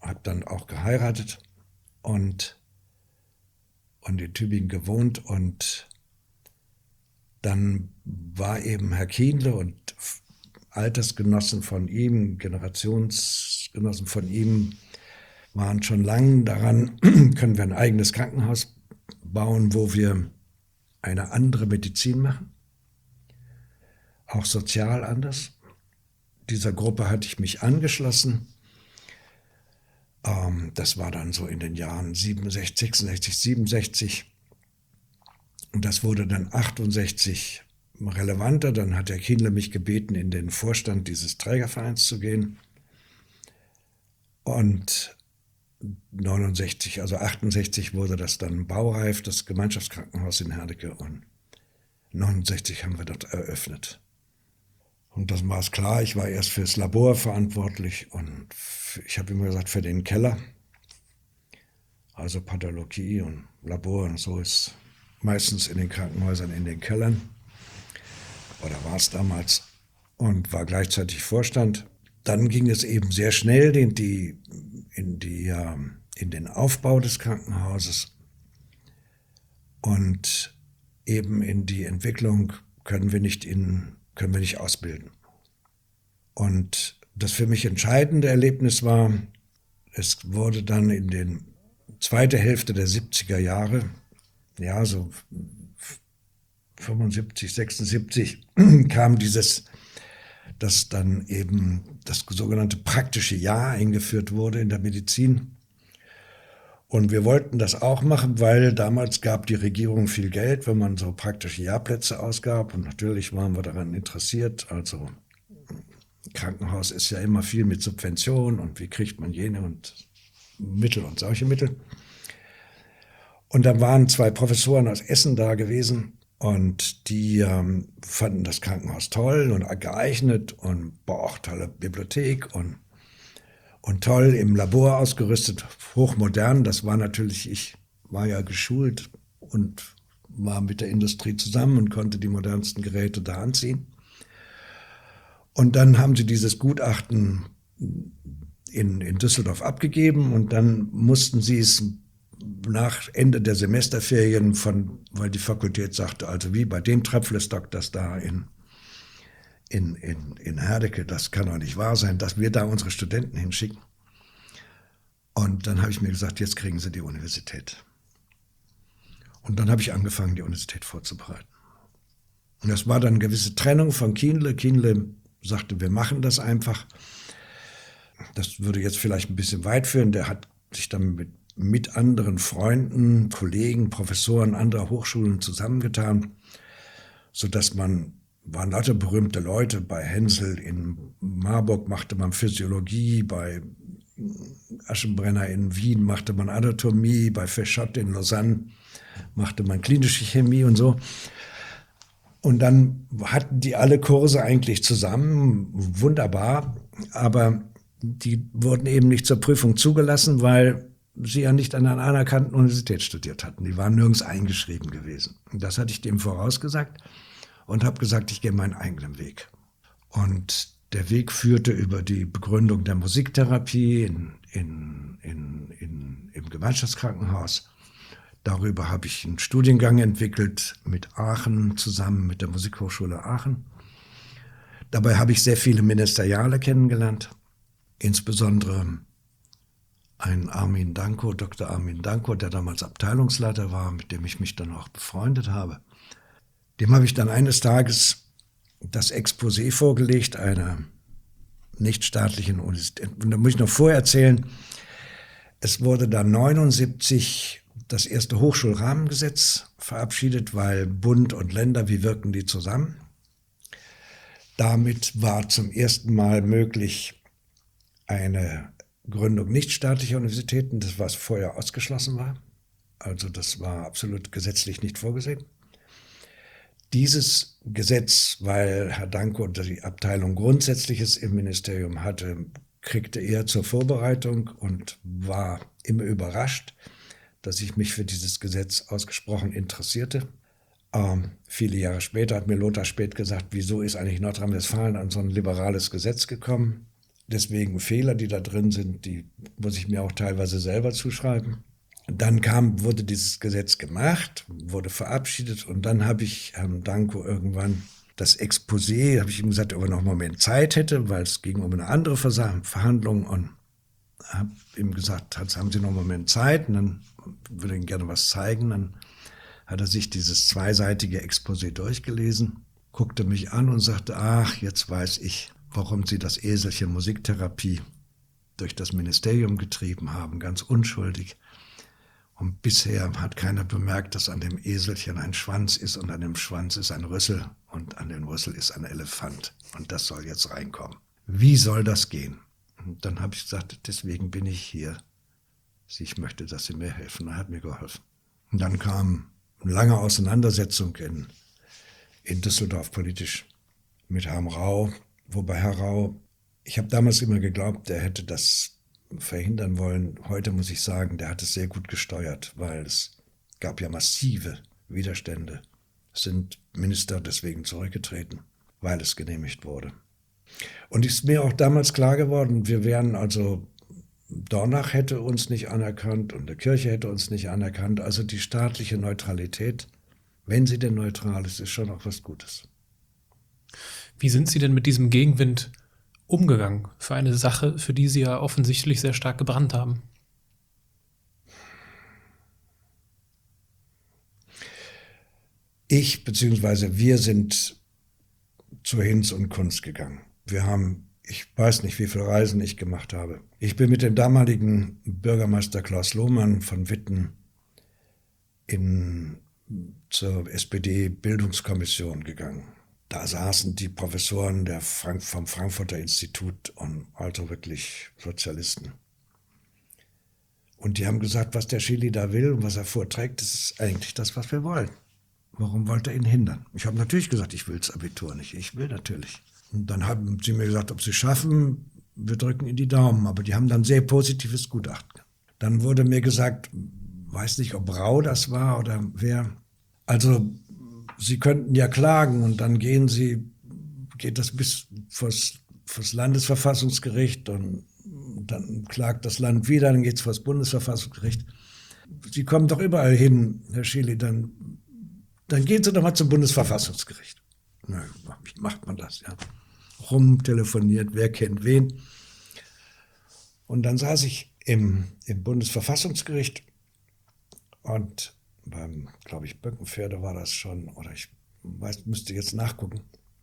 habe dann auch geheiratet und, und in Tübingen gewohnt. Und dann war eben Herr Kienle und Altersgenossen von ihm, Generationsgenossen von ihm, waren schon lange daran, können wir ein eigenes Krankenhaus bauen, wo wir eine andere Medizin machen, auch sozial anders. Dieser Gruppe hatte ich mich angeschlossen. Ähm, das war dann so in den Jahren siebenundsechzig, sechsundsechzig, siebenundsechzig. Und das wurde dann achtundsechzig relevanter. Dann hat Herr Kienle mich gebeten, in den Vorstand dieses Trägervereins zu gehen. Und neunundsechzig, also achtundsechzig wurde das dann baureif, das Gemeinschaftskrankenhaus in Herdecke. Und neunundsechzig haben wir dort eröffnet. Und das war es klar, ich war erst fürs Labor verantwortlich und ich habe immer gesagt, für den Keller. Also Pathologie und Labor und so ist meistens in den Krankenhäusern in den Kellern. Oder war es damals. Und war gleichzeitig Vorstand. Dann ging es eben sehr schnell in, die, in, die, in den Aufbau des Krankenhauses und eben in die Entwicklung können wir nicht in können wir nicht ausbilden. Und das für mich entscheidende Erlebnis war, es wurde dann in den zweite Hälfte der siebziger Jahre, ja so fünfundsiebzig, sechsundsiebzig, kam dieses, dass dann eben das sogenannte praktische Jahr eingeführt wurde in der Medizin. Und wir wollten das auch machen, weil damals gab die Regierung viel Geld, wenn man so praktische Jahrplätze ausgab. Und natürlich waren wir daran interessiert. Also Krankenhaus ist ja immer viel mit Subventionen und wie kriegt man jene und Mittel und solche Mittel. Und dann waren zwei Professoren aus Essen da gewesen und die ähm, fanden das Krankenhaus toll und geeignet und boah, tolle Bibliothek und Und toll im Labor ausgerüstet, hochmodern. Das war natürlich, ich war ja geschult und war mit der Industrie zusammen und konnte die modernsten Geräte da anziehen. Und dann haben sie dieses Gutachten in, in Düsseldorf abgegeben und dann mussten sie es nach Ende der Semesterferien von, weil die Fakultät sagte, also wie bei dem Tröpfles-Doc, das da in In, in, in Herdecke, das kann doch nicht wahr sein, dass wir da unsere Studenten hinschicken. Und dann habe ich mir gesagt, jetzt kriegen sie die Universität. Und dann habe ich angefangen, die Universität vorzubereiten. Und das war dann eine gewisse Trennung von Kienle. Kienle sagte, wir machen das einfach. Das würde jetzt vielleicht ein bisschen weit führen. Der hat sich dann mit, mit anderen Freunden, Kollegen, Professoren anderer Hochschulen zusammengetan, sodass man waren lauter berühmte Leute. Bei Hensel in Marburg machte man Physiologie, bei Aschenbrenner in Wien machte man Anatomie, bei Féchot in Lausanne machte man klinische Chemie und so. Und dann hatten die alle Kurse eigentlich zusammen, wunderbar, aber die wurden eben nicht zur Prüfung zugelassen, weil sie ja nicht an einer anerkannten Universität studiert hatten. Die waren nirgends eingeschrieben gewesen. Und das hatte ich dem vorausgesagt. Und habe gesagt, ich gehe meinen eigenen Weg. Und der Weg führte über die Begründung der Musiktherapie in, in, in, in, im Gemeinschaftskrankenhaus. Darüber habe ich einen Studiengang entwickelt mit Aachen, zusammen mit der Musikhochschule Aachen. Dabei habe ich sehr viele Ministeriale kennengelernt, insbesondere einen Armin Danko, Doktor Armin Danko, der damals Abteilungsleiter war, mit dem ich mich dann auch befreundet habe. Dem habe ich dann eines Tages das Exposé vorgelegt einer nichtstaatlichen Universität. Und da muss ich noch vorher erzählen, es wurde dann neunundsiebzig das erste Hochschulrahmengesetz verabschiedet, weil Bund und Länder, wie wirken die zusammen? Damit war zum ersten Mal möglich eine Gründung nichtstaatlicher Universitäten, das was vorher ausgeschlossen war. Also das war absolut gesetzlich nicht vorgesehen. Dieses Gesetz, weil Herr Danko die Abteilung Grundsätzliches im Ministerium hatte, kriegte er zur Vorbereitung und war immer überrascht, dass ich mich für dieses Gesetz ausgesprochen interessierte. Ähm, viele Jahre später hat mir Lothar Späth gesagt, wieso ist eigentlich Nordrhein-Westfalen an so ein liberales Gesetz gekommen? deswegen Fehler, die da drin sind, die muss ich mir auch teilweise selber zuschreiben. Dann kam, wurde dieses Gesetz gemacht, wurde verabschiedet und dann habe ich Herrn Danko irgendwann das Exposé, habe ich ihm gesagt, ob er noch einen Moment Zeit hätte, weil es ging um eine andere Verhandlung und habe ihm gesagt, jetzt haben Sie noch einen Moment Zeit und dann würde ich Ihnen gerne was zeigen. Dann hat er sich dieses zweiseitige Exposé durchgelesen, guckte mich an und sagte, ach, jetzt weiß ich, warum Sie das Eselchen Musiktherapie durch das Ministerium getrieben haben, ganz unschuldig. Und bisher hat keiner bemerkt, dass an dem Eselchen ein Schwanz ist und an dem Schwanz ist ein Rüssel und an dem Rüssel ist ein Elefant. Und das soll jetzt reinkommen. Wie soll das gehen? Und dann habe ich gesagt, deswegen bin ich hier. Ich möchte, dass Sie mir helfen. Er hat mir geholfen. Und dann kam eine lange Auseinandersetzung in, in Düsseldorf politisch mit Herrn Rau. Wobei Herr Rau, ich habe damals immer geglaubt, er hätte das verhindern wollen. Heute muss ich sagen, der hat es sehr gut gesteuert, weil es gab ja massive Widerstände. Es sind Minister deswegen zurückgetreten, weil es genehmigt wurde. Und ist mir auch damals klar geworden, wir wären also, Dornach hätte uns nicht anerkannt und die Kirche hätte uns nicht anerkannt. Also die staatliche Neutralität, wenn sie denn neutral ist, ist schon auch was Gutes. Wie sind Sie denn mit diesem Gegenwind umgegangen für eine Sache, für die Sie ja offensichtlich sehr stark gebrannt haben? Ich bzw. wir sind zu Hinz und Kunst gegangen. Wir haben, ich weiß nicht, wie viele Reisen ich gemacht habe. Ich bin mit dem damaligen Bürgermeister Klaus Lohmann von Witten in, zur S P D-Bildungskommission gegangen. Da saßen die Professoren der Frank- vom Frankfurter Institut und also wirklich Sozialisten. Und die haben gesagt, was der Schily da will und was er vorträgt, das ist eigentlich das, was wir wollen. Warum wollte er ihn hindern? Ich habe natürlich gesagt, ich will das Abitur nicht. Ich will natürlich. Und dann haben sie mir gesagt, ob sie es schaffen, wir drücken ihnen die Daumen. Aber die haben dann sehr positives Gutachten. Dann wurde mir gesagt, weiß nicht, ob Rau das war oder wer, also Sie könnten ja klagen und dann gehen Sie, geht das bis vors, vors Landesverfassungsgericht und dann klagt das Land wieder, dann geht es vors Bundesverfassungsgericht. Sie kommen doch überall hin, Herr Schily, dann, dann gehen Sie doch mal zum Bundesverfassungsgericht. Na, wie macht man das, ja? Rumtelefoniert, wer kennt wen. Und dann saß ich im, im Bundesverfassungsgericht und beim, glaube ich, Böckenförde war das schon, oder ich weiß, müsste jetzt nachgucken.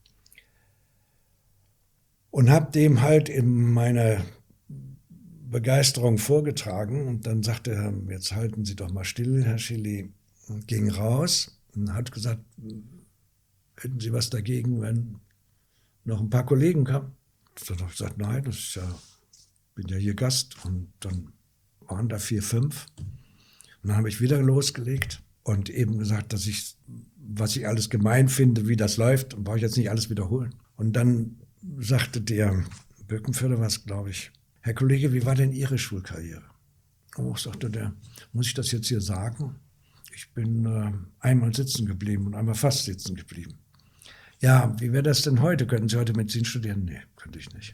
Und habe dem halt in meiner Begeisterung vorgetragen und dann sagte er, jetzt halten Sie doch mal still, Herr Schily, und ging raus und hat gesagt, hätten Sie was dagegen, wenn noch ein paar Kollegen kamen? Dann habe ich gesagt, nein, das ist ja, bin ja hier Gast und dann waren da vier, fünf. Und dann habe ich wieder losgelegt und eben gesagt, dass ich, was ich alles gemein finde, wie das läuft, und brauche ich jetzt nicht alles wiederholen. Und dann sagte der Böckenförder was, glaube ich, Herr Kollege, wie war denn Ihre Schulkarriere? Oh, sagte der, muss ich das jetzt hier sagen? Ich bin äh, einmal sitzen geblieben und einmal fast sitzen geblieben. Ja, wie wäre das denn heute? Könnten Sie heute Medizin studieren? Nee, könnte ich nicht.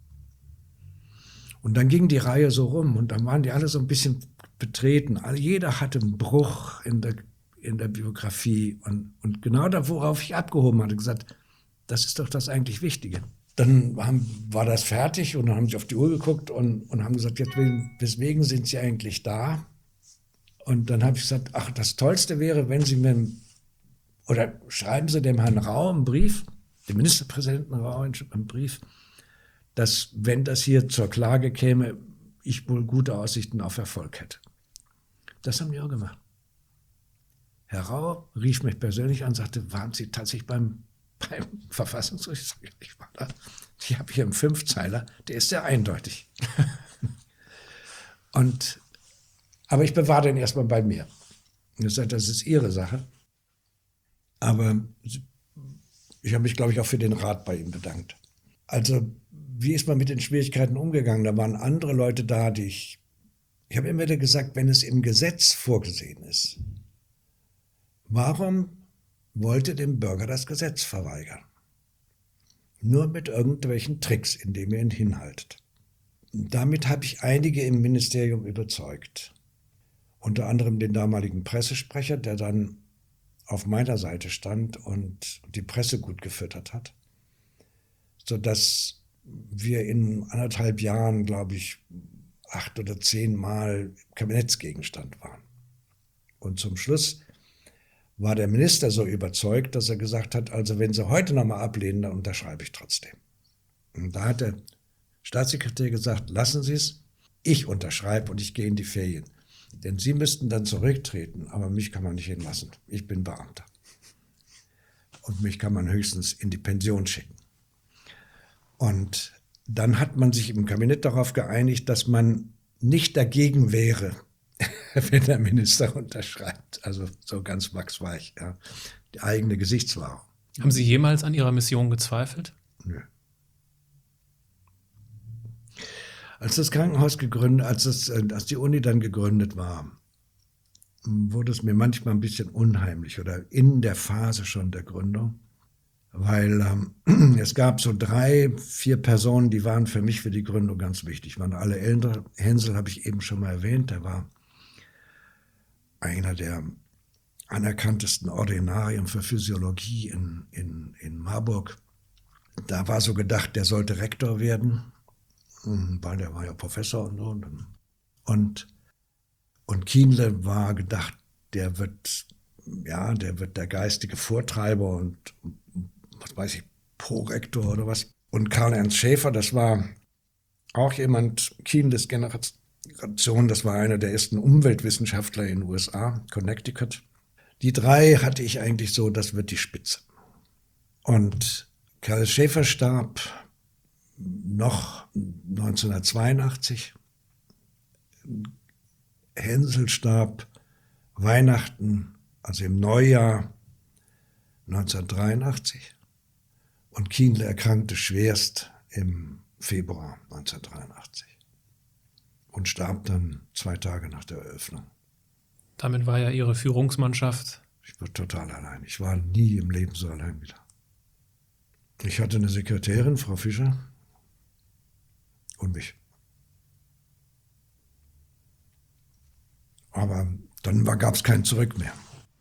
Und dann ging die Reihe so rum und dann waren die alle so ein bisschen betreten. Jeder hatte einen Bruch in der, in der Biografie und, und genau da, worauf ich abgehoben hatte, gesagt, das ist doch das eigentlich Wichtige. Dann haben, war das fertig und dann haben sie auf die Uhr geguckt und, und haben gesagt, jetzt, weswegen sind Sie eigentlich da? Und dann habe ich gesagt, ach, das Tollste wäre, wenn Sie mir, oder schreiben Sie dem Herrn Rau einen Brief, dem Ministerpräsidenten Rau einen Brief, dass, wenn das hier zur Klage käme, ich wohl gute Aussichten auf Erfolg hätte. Das haben die auch gemacht. Herr Rau rief mich persönlich an und sagte, waren Sie tatsächlich beim, beim Verfassungsgericht? Ich war da. Ich habe hier einen Fünfzeiler, der ist sehr eindeutig. und, aber ich bewahre den erstmal bei mir. Und ich sagte, das ist Ihre Sache. Aber ich habe mich, glaube ich, auch für den Rat bei ihm bedankt. Also, wie ist man mit den Schwierigkeiten umgegangen? Da waren andere Leute da, die ich... Ich habe immer wieder gesagt, wenn es im Gesetz vorgesehen ist, warum wollte dem Bürger das Gesetz verweigern? Nur mit irgendwelchen Tricks, indem ihr ihn hinhaltet. Und damit habe ich einige im Ministerium überzeugt. Unter anderem den damaligen Pressesprecher, der dann auf meiner Seite stand und die Presse gut gefüttert hat, sodass wir in anderthalb Jahren, glaube ich, acht oder zehn Mal Kabinettsgegenstand waren. Und zum Schluss war der Minister so überzeugt, dass er gesagt hat, also wenn Sie heute nochmal ablehnen, dann unterschreibe ich trotzdem. Und da hat der Staatssekretär gesagt, lassen Sie es, ich unterschreibe und ich gehe in die Ferien. Denn Sie müssten dann zurücktreten, aber mich kann man nicht hinlassen. Ich bin Beamter. Und mich kann man höchstens in die Pension schicken. Und dann hat man sich im Kabinett darauf geeinigt, dass man nicht dagegen wäre, wenn der Minister unterschreibt. Also so ganz wachsweich, ja. Die eigene Gesichtswahrung. Haben Sie jemals an Ihrer Mission gezweifelt? Nö. Als das Krankenhaus gegründet, als, das, als die Uni dann gegründet war, wurde es mir manchmal ein bisschen unheimlich oder in der Phase schon der Gründung, weil ähm, es gab so drei, vier Personen, die waren für mich für die Gründung ganz wichtig. Waren alle älter. Hensel habe ich eben schon mal erwähnt, der war einer der anerkanntesten Ordinarien für Physiologie in, in, in Marburg. Da war so gedacht, der sollte Rektor werden, weil der war ja Professor und so. Und, und Kienle war gedacht, der wird, ja, der wird der geistige Vortreiber und, was weiß ich, Prorektor oder was. Und Karl-Ernst Schäfer, das war auch jemand, Kienles Generation, das war einer der ersten Umweltwissenschaftler in den U S A, Connecticut. Die drei hatte ich eigentlich so, das wird die Spitze. Und Karl Schäfer starb noch neunzehnhundertzweiundachtzig. Hensel starb Weihnachten, also im Neujahr neunzehnhundertdreiundachtzig. Und Kienle erkrankte schwerst im Februar neunzehnhundertdreiundachtzig und starb dann zwei Tage nach der Eröffnung. Damit war ja Ihre Führungsmannschaft. Ich war total allein. Ich war nie im Leben so allein wieder. Ich hatte eine Sekretärin, Frau Fischer, und mich. Aber dann gab es kein Zurück mehr.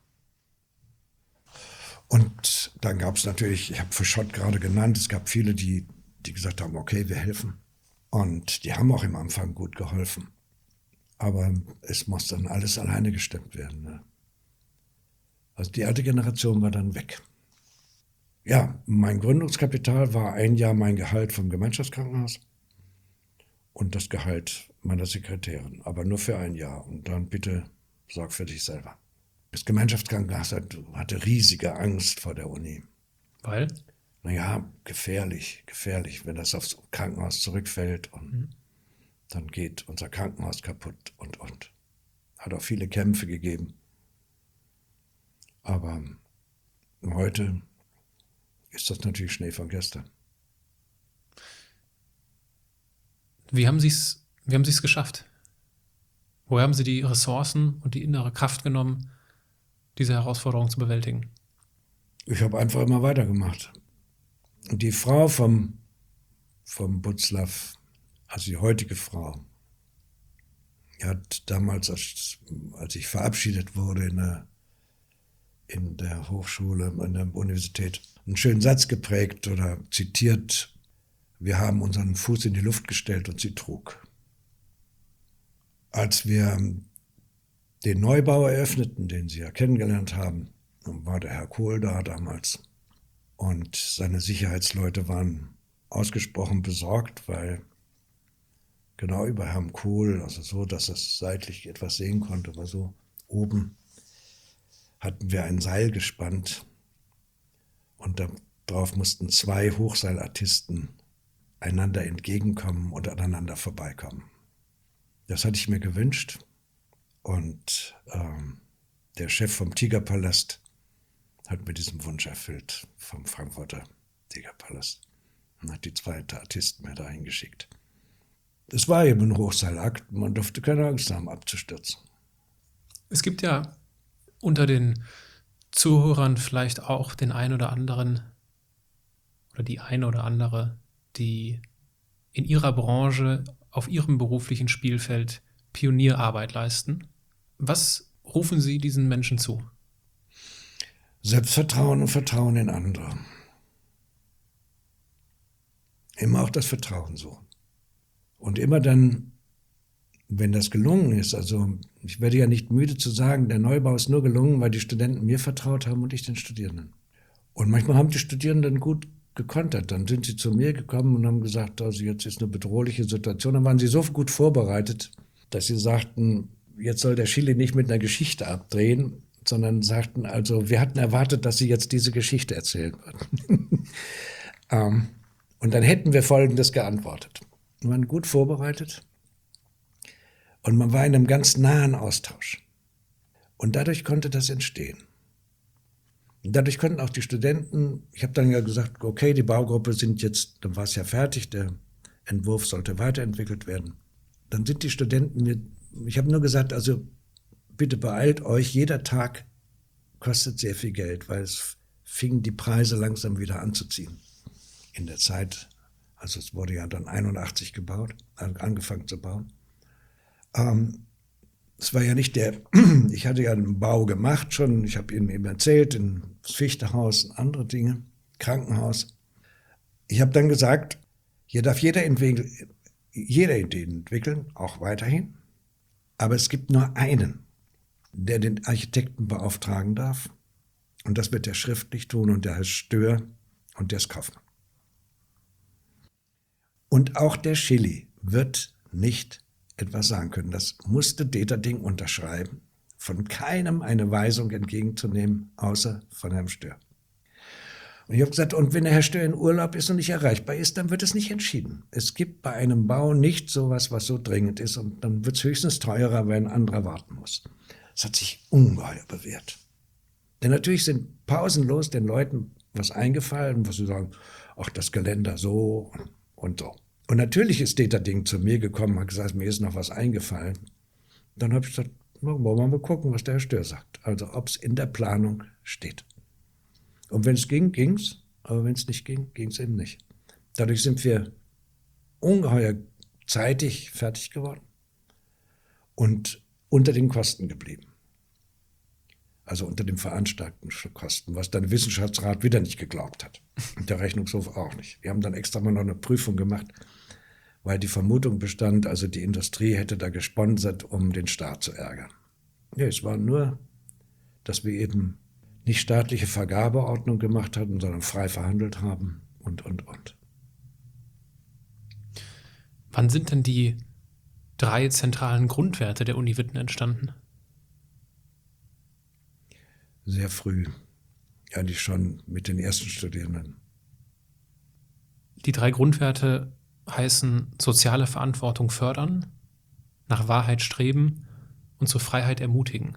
Und dann gab es natürlich, ich habe Fischott gerade genannt, es gab viele, die, die gesagt haben, okay, wir helfen. Und die haben auch im Anfang gut geholfen. Aber es muss dann alles alleine gestemmt werden. Ne? Also die alte Generation war dann weg. Ja, mein Gründungskapital war ein Jahr mein Gehalt vom Gemeinschaftskrankenhaus und das Gehalt meiner Sekretärin, aber nur für ein Jahr. Und dann bitte sorg für dich selber. Das Gemeinschaftskrankenhaus hatte riesige Angst vor der Uni. Weil? Naja, gefährlich, gefährlich, wenn das aufs Krankenhaus zurückfällt und mhm. dann geht unser Krankenhaus kaputt und, und. Hat auch viele Kämpfe gegeben. Aber heute ist das natürlich Schnee von gestern. Wie haben Sie es wie haben Sie es geschafft? Woher haben Sie die Ressourcen und die innere Kraft genommen, diese Herausforderung zu bewältigen? Ich habe einfach immer weitergemacht. Und die Frau vom, vom Butzlaff, also die heutige Frau, die hat damals, als, als ich verabschiedet wurde in der, in der Hochschule, in der Universität, einen schönen Satz geprägt oder zitiert: Wir haben unseren Fuß in die Luft gestellt und sie trug. Als wir den Neubau eröffneten, den Sie ja kennengelernt haben, war der Herr Kohl da damals. Und seine Sicherheitsleute waren ausgesprochen besorgt, weil genau über Herrn Kohl, also so, dass er seitlich etwas sehen konnte, aber so oben hatten wir ein Seil gespannt. Und darauf mussten zwei Hochseilartisten einander entgegenkommen und aneinander vorbeikommen. Das hatte ich mir gewünscht. Und ähm, der Chef vom Tigerpalast hat mir diesen Wunsch erfüllt, vom Frankfurter Tigerpalast. Und hat die zwei Artisten mir dahin geschickt. Es war eben ein Hochseilakt, man durfte keine Angst haben, abzustürzen. Es gibt ja unter den Zuhörern vielleicht auch den einen oder anderen oder die eine oder andere, die in ihrer Branche, auf ihrem beruflichen Spielfeld Pionierarbeit leisten. Was rufen Sie diesen Menschen zu? Selbstvertrauen und Vertrauen in andere. Immer auch das Vertrauen suchen. Und immer dann, wenn das gelungen ist, also ich werde ja nicht müde zu sagen, der Neubau ist nur gelungen, weil die Studenten mir vertraut haben und ich den Studierenden. Und manchmal haben die Studierenden gut gekontert. Dann sind sie zu mir gekommen und haben gesagt, also jetzt ist eine bedrohliche Situation. Dann waren sie so gut vorbereitet, dass sie sagten, jetzt soll der Schilly nicht mit einer Geschichte abdrehen, sondern sagten also, wir hatten erwartet, dass Sie jetzt diese Geschichte erzählen würden. ähm, und dann hätten wir Folgendes geantwortet. Wir waren gut vorbereitet und man war in einem ganz nahen Austausch. Und dadurch konnte das entstehen. Und dadurch konnten auch die Studenten, ich habe dann ja gesagt, okay, die Baugruppe sind jetzt, dann war es ja fertig, der Entwurf sollte weiterentwickelt werden. Dann sind die Studenten mir, ich habe nur gesagt, also bitte beeilt euch, jeder Tag kostet sehr viel Geld, weil es fingen die Preise langsam wieder anzuziehen. In der Zeit, also es wurde ja dann einundachtzig gebaut, angefangen zu bauen. Ähm, es war ja nicht der, ich hatte ja einen Bau gemacht schon, ich habe Ihnen eben erzählt, das Fichtehaus und andere Dinge, Krankenhaus. Ich habe dann gesagt, hier darf jeder, entwickeln, jeder Ideen entwickeln, auch weiterhin, aber es gibt nur einen, der den Architekten beauftragen darf. Und das wird er schriftlich tun und der heißt Stör und der ist Kaufmann. Und auch der Schilly wird nicht etwas sagen können. Das musste Deterding unterschreiben, von keinem eine Weisung entgegenzunehmen, außer von Herrn Stör. Und ich habe gesagt, und wenn der Herr Stör in Urlaub ist und nicht erreichbar ist, dann wird es nicht entschieden. Es gibt bei einem Bau nicht sowas, was so dringend ist und dann wird es höchstens teurer, wenn ein anderer warten muss. Das hat sich ungeheuer bewährt. Denn natürlich sind pausenlos den Leuten was eingefallen, was sie sagen, ach, das Geländer so und, und so. Und natürlich ist Deterding zu mir gekommen und hat gesagt, mir ist noch was eingefallen. Dann habe ich gesagt, wollen wir mal gucken, was der Herr Stör sagt. Also ob es in der Planung steht. Und wenn es ging, ging es. Aber wenn es nicht ging, ging es eben nicht. Dadurch sind wir ungeheuer zeitig fertig geworden und unter den Kosten geblieben. Also unter den veranschlagten Kosten, was dann der Wissenschaftsrat wieder nicht geglaubt hat. Und der Rechnungshof auch nicht. Wir haben dann extra mal noch eine Prüfung gemacht, weil die Vermutung bestand, also die Industrie hätte da gesponsert, um den Staat zu ärgern. Ja, es war nur, dass wir eben nicht staatliche Vergabeordnung gemacht hatten, sondern frei verhandelt haben und, und, und. Wann sind denn die drei zentralen Grundwerte der Uni Witten entstanden? Sehr früh, eigentlich schon mit den ersten Studierenden. Die drei Grundwerte heißen soziale Verantwortung fördern, nach Wahrheit streben und zur Freiheit ermutigen.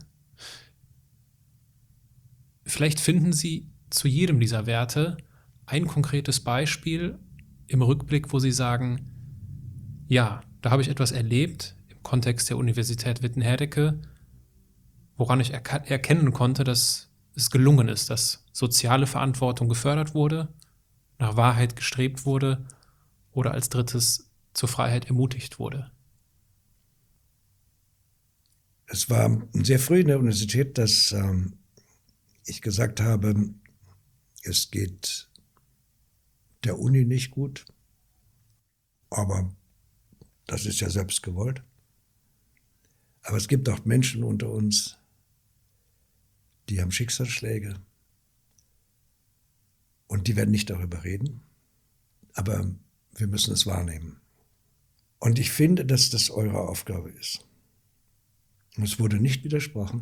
Vielleicht finden Sie zu jedem dieser Werte ein konkretes Beispiel im Rückblick, wo Sie sagen, ja, da habe ich etwas erlebt im Kontext der Universität Witten-Herdecke, woran ich erka- erkennen konnte, dass es gelungen ist, dass soziale Verantwortung gefördert wurde, nach Wahrheit gestrebt wurde oder als drittes zur Freiheit ermutigt wurde. Es war sehr früh in der Universität, dass ähm, ich gesagt habe, es geht der Uni nicht gut, aber das ist ja selbst gewollt. Aber es gibt auch Menschen unter uns, die haben Schicksalsschläge und die werden nicht darüber reden, aber wir müssen es wahrnehmen. Und ich finde, dass das eure Aufgabe ist. Und es wurde nicht widersprochen.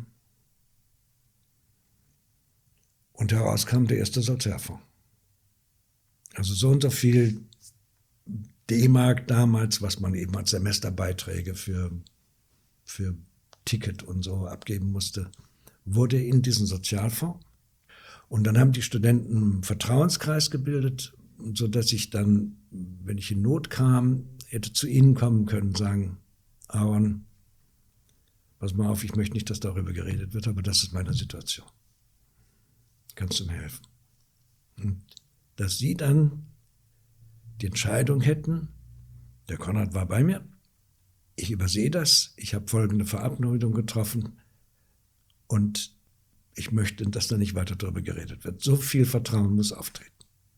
Und heraus kam der erste Sozialfonds. Also so und so viel D-Mark damals, was man eben als Semesterbeiträge für, für Ticket und so abgeben musste, wurde in diesen Sozialfonds. Und dann haben die Studenten einen Vertrauenskreis gebildet, sodass ich dann, wenn ich in Not kam, hätte zu ihnen kommen können und sagen, Aaron, pass mal auf, ich möchte nicht, dass darüber geredet wird, aber das ist meine Situation. Kannst du mir helfen? Und dass sie dann die Entscheidung hätten, der Konrad war bei mir, ich übersehe das, ich habe folgende Verabredung getroffen und ich möchte, dass da nicht weiter darüber geredet wird. So viel Vertrauen muss auftreten.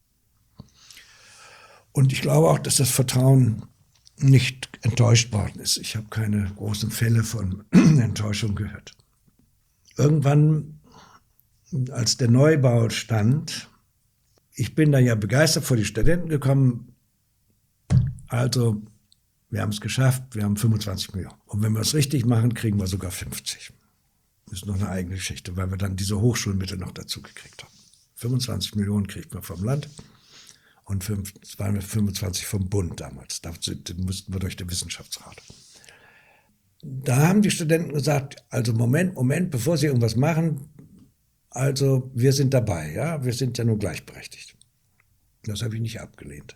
Und ich glaube auch, dass das Vertrauen nicht enttäuscht worden ist. Ich habe keine großen Fälle von Enttäuschung gehört. Irgendwann, als der Neubau stand, ich bin da ja begeistert vor die Studenten gekommen, also wir haben es geschafft, wir haben fünfundzwanzig Millionen. Und wenn wir es richtig machen, kriegen wir sogar fünfzig. Das ist noch eine eigene Geschichte, weil wir dann diese Hochschulmittel noch dazu gekriegt haben. fünfundzwanzig Millionen kriegt man vom Land und fünfundzwanzig vom Bund damals. Da mussten wir durch den Wissenschaftsrat. Da haben die Studenten gesagt, also Moment, Moment, bevor Sie irgendwas machen, also wir sind dabei, ja, wir sind ja nur gleichberechtigt. Das habe ich nicht abgelehnt.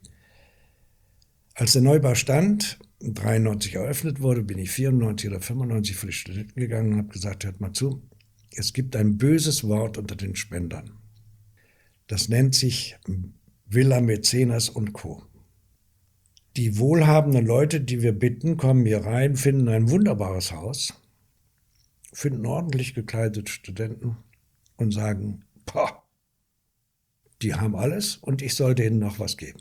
Als der Neubau stand, dreiundneunzig eröffnet wurde, bin ich vierundneunzig oder fünfundneunzig für die Studenten gegangen und habe gesagt, hört mal zu, es gibt ein böses Wort unter den Spendern. Das nennt sich Villa Mäzenas und Co. Die wohlhabenden Leute, die wir bitten, kommen hier rein, finden ein wunderbares Haus, finden ordentlich gekleidete Studenten und sagen, boah, die haben alles und ich soll denen noch was geben.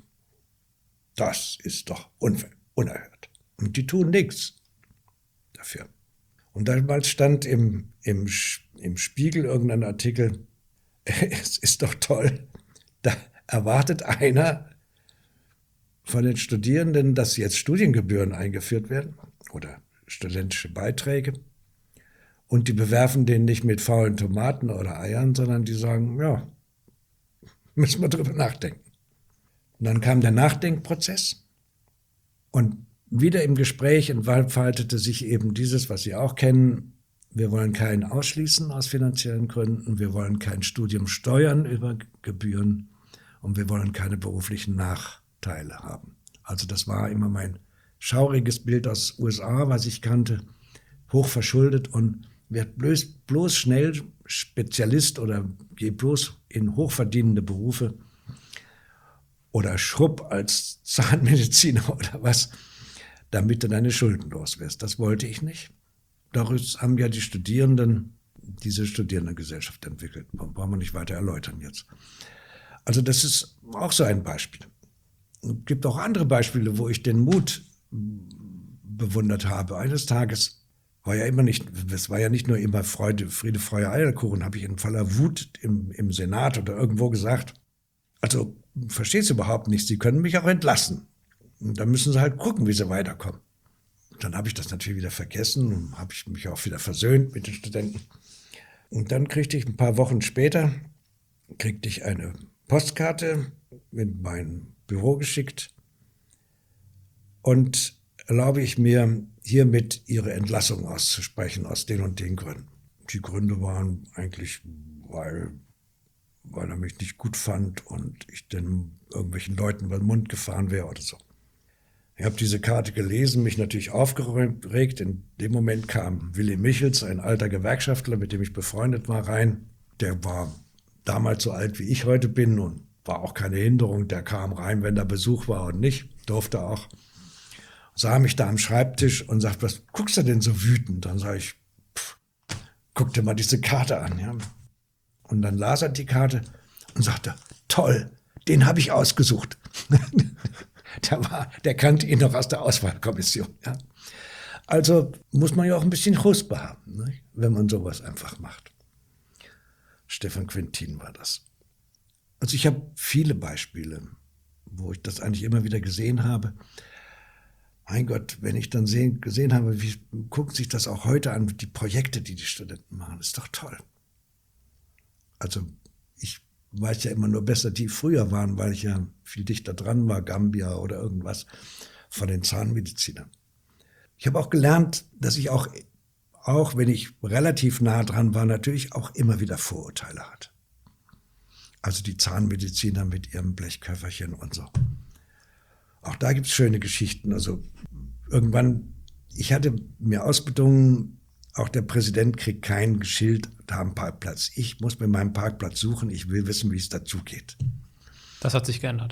Das ist doch unerhört. Und die tun nichts dafür. Und damals stand im, im, im Spiegel irgendein Artikel, es ist doch toll, da erwartet einer von den Studierenden, dass jetzt Studiengebühren eingeführt werden oder studentische Beiträge. Und die bewerfen den nicht mit faulen Tomaten oder Eiern, sondern die sagen, ja, müssen wir drüber nachdenken. Und dann kam der Nachdenkprozess und wieder im Gespräch entfaltete sich eben dieses, was Sie auch kennen. Wir wollen keinen ausschließen aus finanziellen Gründen, wir wollen kein Studium steuern über Gebühren und wir wollen keine beruflichen Nachteile haben. Also das war immer mein schauriges Bild aus U S A, was ich kannte, hochverschuldet und wird bloß, bloß schnell Spezialist oder geh bloß in hochverdienende Berufe oder Schrupp als Zahnmediziner oder was, damit du deine Schulden los wirst. Das wollte ich nicht. Daraus haben ja die Studierenden diese Studierendengesellschaft entwickelt. Brauchen wir nicht weiter erläutern jetzt. Also das ist auch so ein Beispiel. Es gibt auch andere Beispiele, wo ich den Mut bewundert habe. Eines Tages war ja immer nicht, es war ja nicht nur immer Freude, Friede, Freude, Eierkuchen, habe ich in voller Wut im, im Senat oder irgendwo gesagt, also verstehst du überhaupt nicht, Sie können mich auch entlassen. Und dann müssen Sie halt gucken, wie Sie weiterkommen. Dann habe ich das natürlich wieder vergessen und habe ich mich auch wieder versöhnt mit den Studenten. Und dann kriegte ich ein paar Wochen später, kriegte ich eine Postkarte in mein Büro geschickt und erlaube ich mir, hiermit Ihre Entlassung auszusprechen aus den und den Gründen. Die Gründe waren eigentlich, weil, weil er mich nicht gut fand und ich den irgendwelchen Leuten über den Mund gefahren wäre oder so. Ich habe diese Karte gelesen, mich natürlich aufgeregt. In dem Moment kam Willy Michels, ein alter Gewerkschaftler, mit dem ich befreundet war, rein. Der war damals so alt, wie ich heute bin und war auch keine Hinderung. Der kam rein, wenn da Besuch war und nicht, durfte auch. Sah mich da am Schreibtisch und sagt, was guckst du denn so wütend? Dann sage ich, pff, guck dir mal diese Karte an. Ja. Und dann las er die Karte und sagte, toll, den habe ich ausgesucht. Der, war, der kannte ihn noch aus der Auswahlkommission. Ja. Also muss man ja auch ein bisschen Chuspe haben, ne, wenn man sowas einfach macht. Stefan Quintin war das. Also ich habe viele Beispiele, wo ich das eigentlich immer wieder gesehen habe. Mein Gott, wenn ich dann sehen, gesehen habe, wie guckt sich das auch heute an, die Projekte, die die Studenten machen, ist doch toll. Also ich weiß ja immer nur besser, die früher waren, weil ich ja viel dichter dran war, Gambia oder irgendwas, von den Zahnmedizinern. Ich habe auch gelernt, dass ich auch, auch wenn ich relativ nah dran war, natürlich auch immer wieder Vorurteile hatte. Also die Zahnmediziner mit ihrem Blechköfferchen und so. Auch da gibt es schöne Geschichten. Also irgendwann, ich hatte mir ausbedungen, auch der Präsident kriegt kein Schild da am Parkplatz. Ich muss mir meinen Parkplatz suchen, ich will wissen, wie es dazu geht. Das hat sich geändert.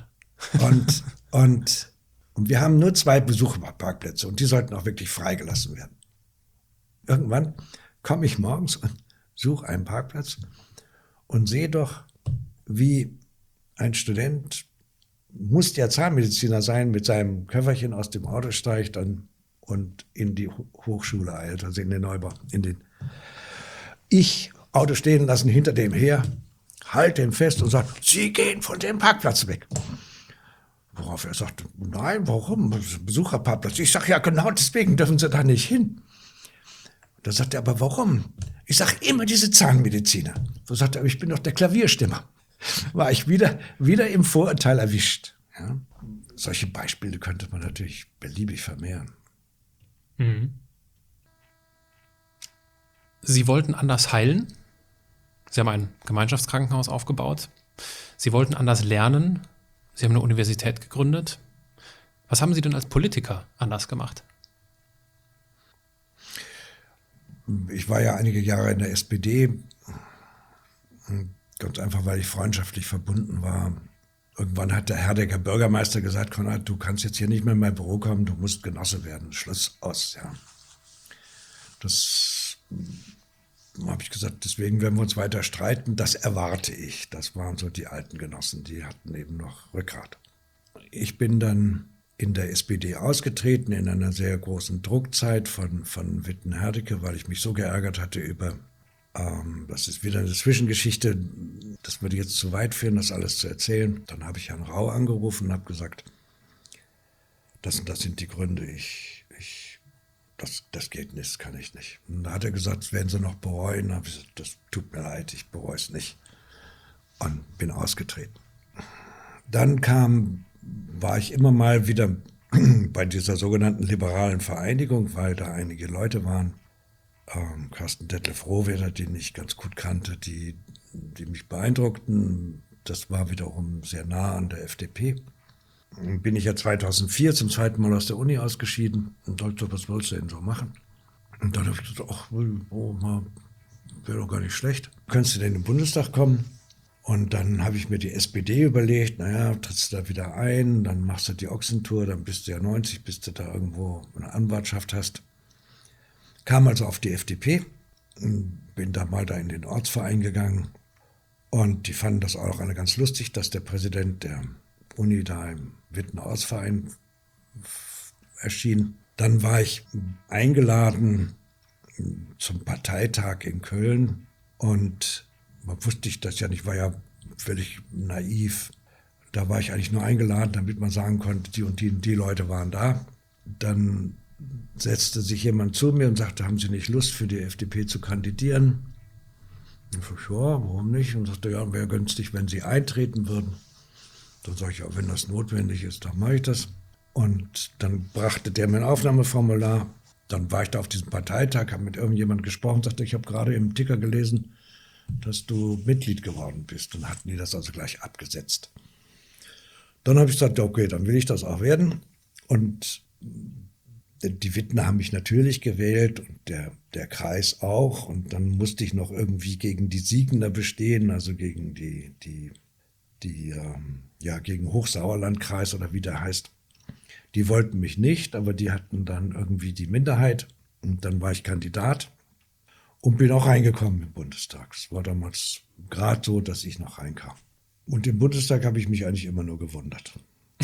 Und, und, und wir haben nur zwei Besucherparkplätze und die sollten auch wirklich freigelassen werden. Irgendwann komme ich morgens und suche einen Parkplatz und sehe doch, wie ein Student, muss ja Zahnmediziner sein, mit seinem Köfferchen aus dem Auto steigt und, und in die Hochschule eilt, also in den Neubau. In den ich, Auto stehen lassen, hinter dem her, halte ihn fest und sagt, Sie gehen von dem Parkplatz weg. Worauf er sagt, nein, warum? Besucherparkplatz. Ich sage, ja genau deswegen dürfen Sie da nicht hin. Da sagt er, aber warum? Ich sage, immer diese Zahnmediziner. So sagt er, ich bin doch der Klavierstimmer. War ich wieder, wieder im Vorurteil erwischt. Ja? Solche Beispiele könnte man natürlich beliebig vermehren. Mhm. Sie wollten anders heilen. Sie haben ein Gemeinschaftskrankenhaus aufgebaut. Sie wollten anders lernen. Sie haben eine Universität gegründet. Was haben Sie denn als Politiker anders gemacht? Ich war ja einige Jahre in der S P D, ganz einfach, weil ich freundschaftlich verbunden war. Irgendwann hat der Herdecker Bürgermeister gesagt, Konrad, du kannst jetzt hier nicht mehr in mein Büro kommen, du musst Genosse werden. Schluss, aus. Ja. Das habe ich gesagt, deswegen werden wir uns weiter streiten. Das erwarte ich. Das waren so die alten Genossen, die hatten eben noch Rückgrat. Ich bin dann in der S P D ausgetreten, in einer sehr großen Druckzeit von, von Witten-Herdecke, weil ich mich so geärgert hatte über, ähm, das ist wieder eine Zwischengeschichte, das würde jetzt zu weit führen, das alles zu erzählen. Dann habe ich Herrn Rau angerufen und habe gesagt, das und das sind die Gründe, ich, ich, das, das geht nicht, das kann ich nicht. Und da hat er gesagt, das werden Sie noch bereuen. Da habe ich gesagt, das tut mir leid, ich bereue es nicht. Und bin ausgetreten. Dann kam war ich immer mal wieder bei dieser sogenannten liberalen Vereinigung, weil da einige Leute waren, ähm, Carsten Detlef Rohwedder, den ich ganz gut kannte, die, die mich beeindruckten. Das war wiederum sehr nah an der F D P. Dann bin ich ja zweitausendvier zum zweiten Mal aus der Uni ausgeschieden und dachte, was willst du denn so machen? Und dann habe ich gesagt, ach, oh, wäre doch gar nicht schlecht. Könntest du denn in den Bundestag kommen? Und dann habe ich mir die S P D überlegt, naja, trittst du da wieder ein, dann machst du die Ochsentour, dann bist du ja neunzig, bis du da irgendwo eine Anwartschaft hast. Kam also auf die F D P, bin da mal da in den Ortsverein gegangen und die fanden das auch alle ganz lustig, dass der Präsident der Uni da im Wittener Ortsverein erschien. Dann war ich eingeladen zum Parteitag in Köln und man wusste ich das ja nicht, war ja völlig naiv. Da war ich eigentlich nur eingeladen, damit man sagen konnte, die und die und die Leute waren da. Dann setzte sich jemand zu mir und sagte, haben Sie nicht Lust, für die F D P zu kandidieren? Und ich sagte, ja, warum nicht? Und sagte, ja, wäre günstig, wenn Sie eintreten würden. Dann sage ich, ja, wenn das notwendig ist, dann mache ich das. Und dann brachte der mir ein Aufnahmeformular. Dann war ich da auf diesem Parteitag, habe mit irgendjemandem gesprochen, sagte, ich habe gerade im Ticker gelesen, dass du Mitglied geworden bist. Und hatten die das also gleich abgesetzt. Dann habe ich gesagt, okay, dann will ich das auch werden. Und die Wittener haben mich natürlich gewählt und der, der Kreis auch. Und dann musste ich noch irgendwie gegen die Siegner bestehen, also gegen die, die, die ähm, ja, gegen Hochsauerlandkreis oder wie der heißt. Die wollten mich nicht, aber die hatten dann irgendwie die Minderheit. Und dann war ich Kandidat. Und bin auch reingekommen im Bundestag. Es war damals gerade so, dass ich noch reinkam. Und im Bundestag habe ich mich eigentlich immer nur gewundert.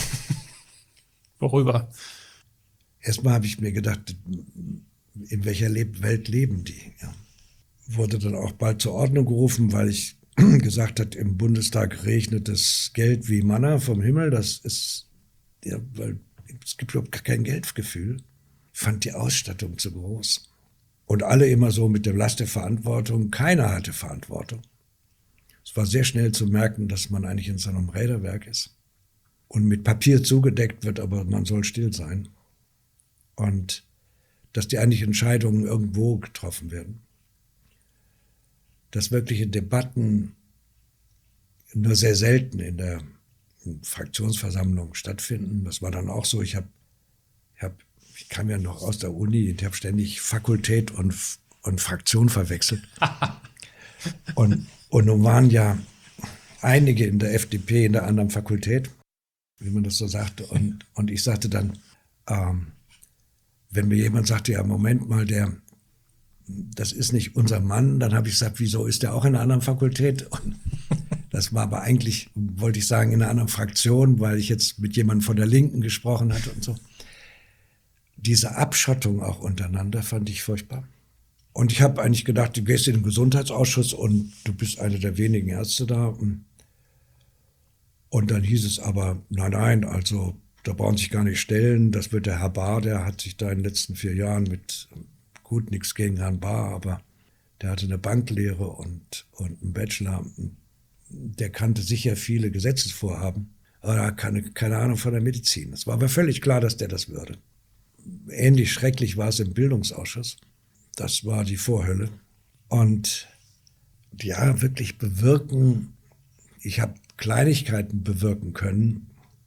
Worüber? Erstmal habe ich mir gedacht, in welcher Le- Welt leben die? Ja. Wurde dann auch bald zur Ordnung gerufen, weil ich gesagt habe, im Bundestag regnet das Geld wie Manna vom Himmel. Das ist, ja, weil es gibt überhaupt kein Geldgefühl. Ich fand die Ausstattung zu groß. Und alle immer so mit der Last der Verantwortung. Keiner hatte Verantwortung. Es war sehr schnell zu merken, dass man eigentlich in so einem Räderwerk ist. Und mit Papier zugedeckt wird, aber man soll still sein. Und dass die eigentlichen Entscheidungen irgendwo getroffen werden. Dass wirkliche Debatten nur sehr selten in der Fraktionsversammlung stattfinden. Das war dann auch so. Ich habe ich hab Ich kam ja noch aus der Uni, ich habe ständig Fakultät und, und Fraktion verwechselt. und, und nun waren ja einige in der F D P in der anderen Fakultät. wie man das so sagte. Und, und ich sagte dann, ähm, wenn mir jemand sagte, ja, Moment mal, der, das ist nicht unser Mann, dann habe ich gesagt, wieso ist der auch in einer anderen Fakultät? Und das war aber eigentlich, wollte ich sagen, in einer anderen Fraktion, weil ich jetzt mit jemandem von der Linken gesprochen hatte und so. Diese Abschottung auch untereinander fand ich furchtbar. Und ich habe eigentlich gedacht, du gehst in den Gesundheitsausschuss und du bist einer der wenigen Ärzte da. Und dann hieß es aber, nein, nein, also da brauchen Sie sich gar nicht stellen. Das wird der Herr Bahr, der hat sich da in den letzten vier Jahren mit, gut, nichts gegen Herrn Bahr, aber der hatte eine Banklehre und, und einen Bachelor. Der kannte sicher viele Gesetzesvorhaben, aber er hat keine, keine Ahnung von der Medizin. Es war aber völlig klar, dass der das würde. Ähnlich schrecklich war es im Bildungsausschuss. Das war die Vorhölle. Und ja, wirklich bewirken, ich habe Kleinigkeiten bewirken können.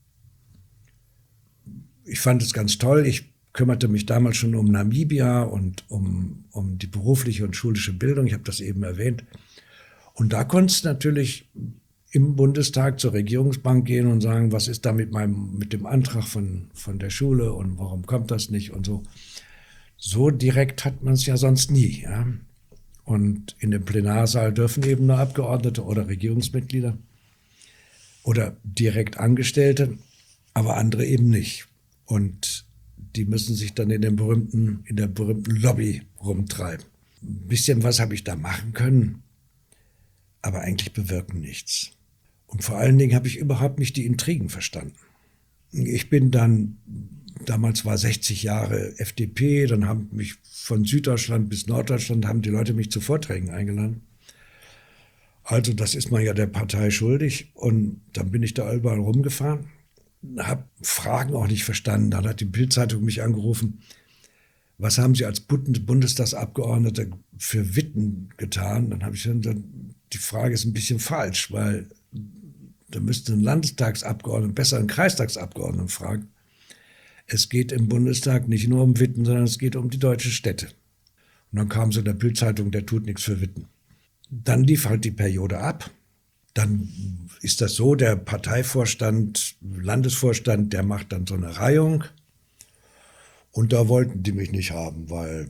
Ich fand es ganz toll. Ich kümmerte mich damals schon um Namibia und um, um die berufliche und schulische Bildung. Ich habe das eben erwähnt. Und da konntest du natürlich im Bundestag zur Regierungsbank gehen und sagen, was ist da mit meinem, mit dem Antrag von, von der Schule und warum kommt das nicht und so. So direkt hat man es ja sonst nie. Ja? Und in dem Plenarsaal dürfen eben nur Abgeordnete oder Regierungsmitglieder oder direkt Angestellte, aber andere eben nicht. Und die müssen sich dann in, dem berühmten, in der berühmten Lobby rumtreiben. Ein bisschen was habe ich da machen können, aber eigentlich bewirken nichts. Und vor allen Dingen habe ich überhaupt nicht die Intrigen verstanden. Ich bin dann, damals war sechzig Jahre F D P, dann haben mich von Süddeutschland bis Norddeutschland, haben die Leute mich zu Vorträgen eingeladen. Also das ist man ja der Partei schuldig. Und dann bin ich da überall rumgefahren, habe Fragen auch nicht verstanden. Dann hat die Bild-Zeitung mich angerufen, was haben Sie als Bundestagsabgeordneter für Witten getan? Dann habe ich gesagt, die Frage ist ein bisschen falsch, weil da müsste ein Landestagsabgeordneter, besser einen Kreistagsabgeordneten fragen. Es geht im Bundestag nicht nur um Witten, sondern es geht um die deutschen Städte. Und dann kam so in der Bild-Zeitung, der tut nichts für Witten. Dann lief halt die Periode ab. Dann ist das so, der Parteivorstand, Landesvorstand, der macht dann so eine Reihung. Und da wollten die mich nicht haben, weil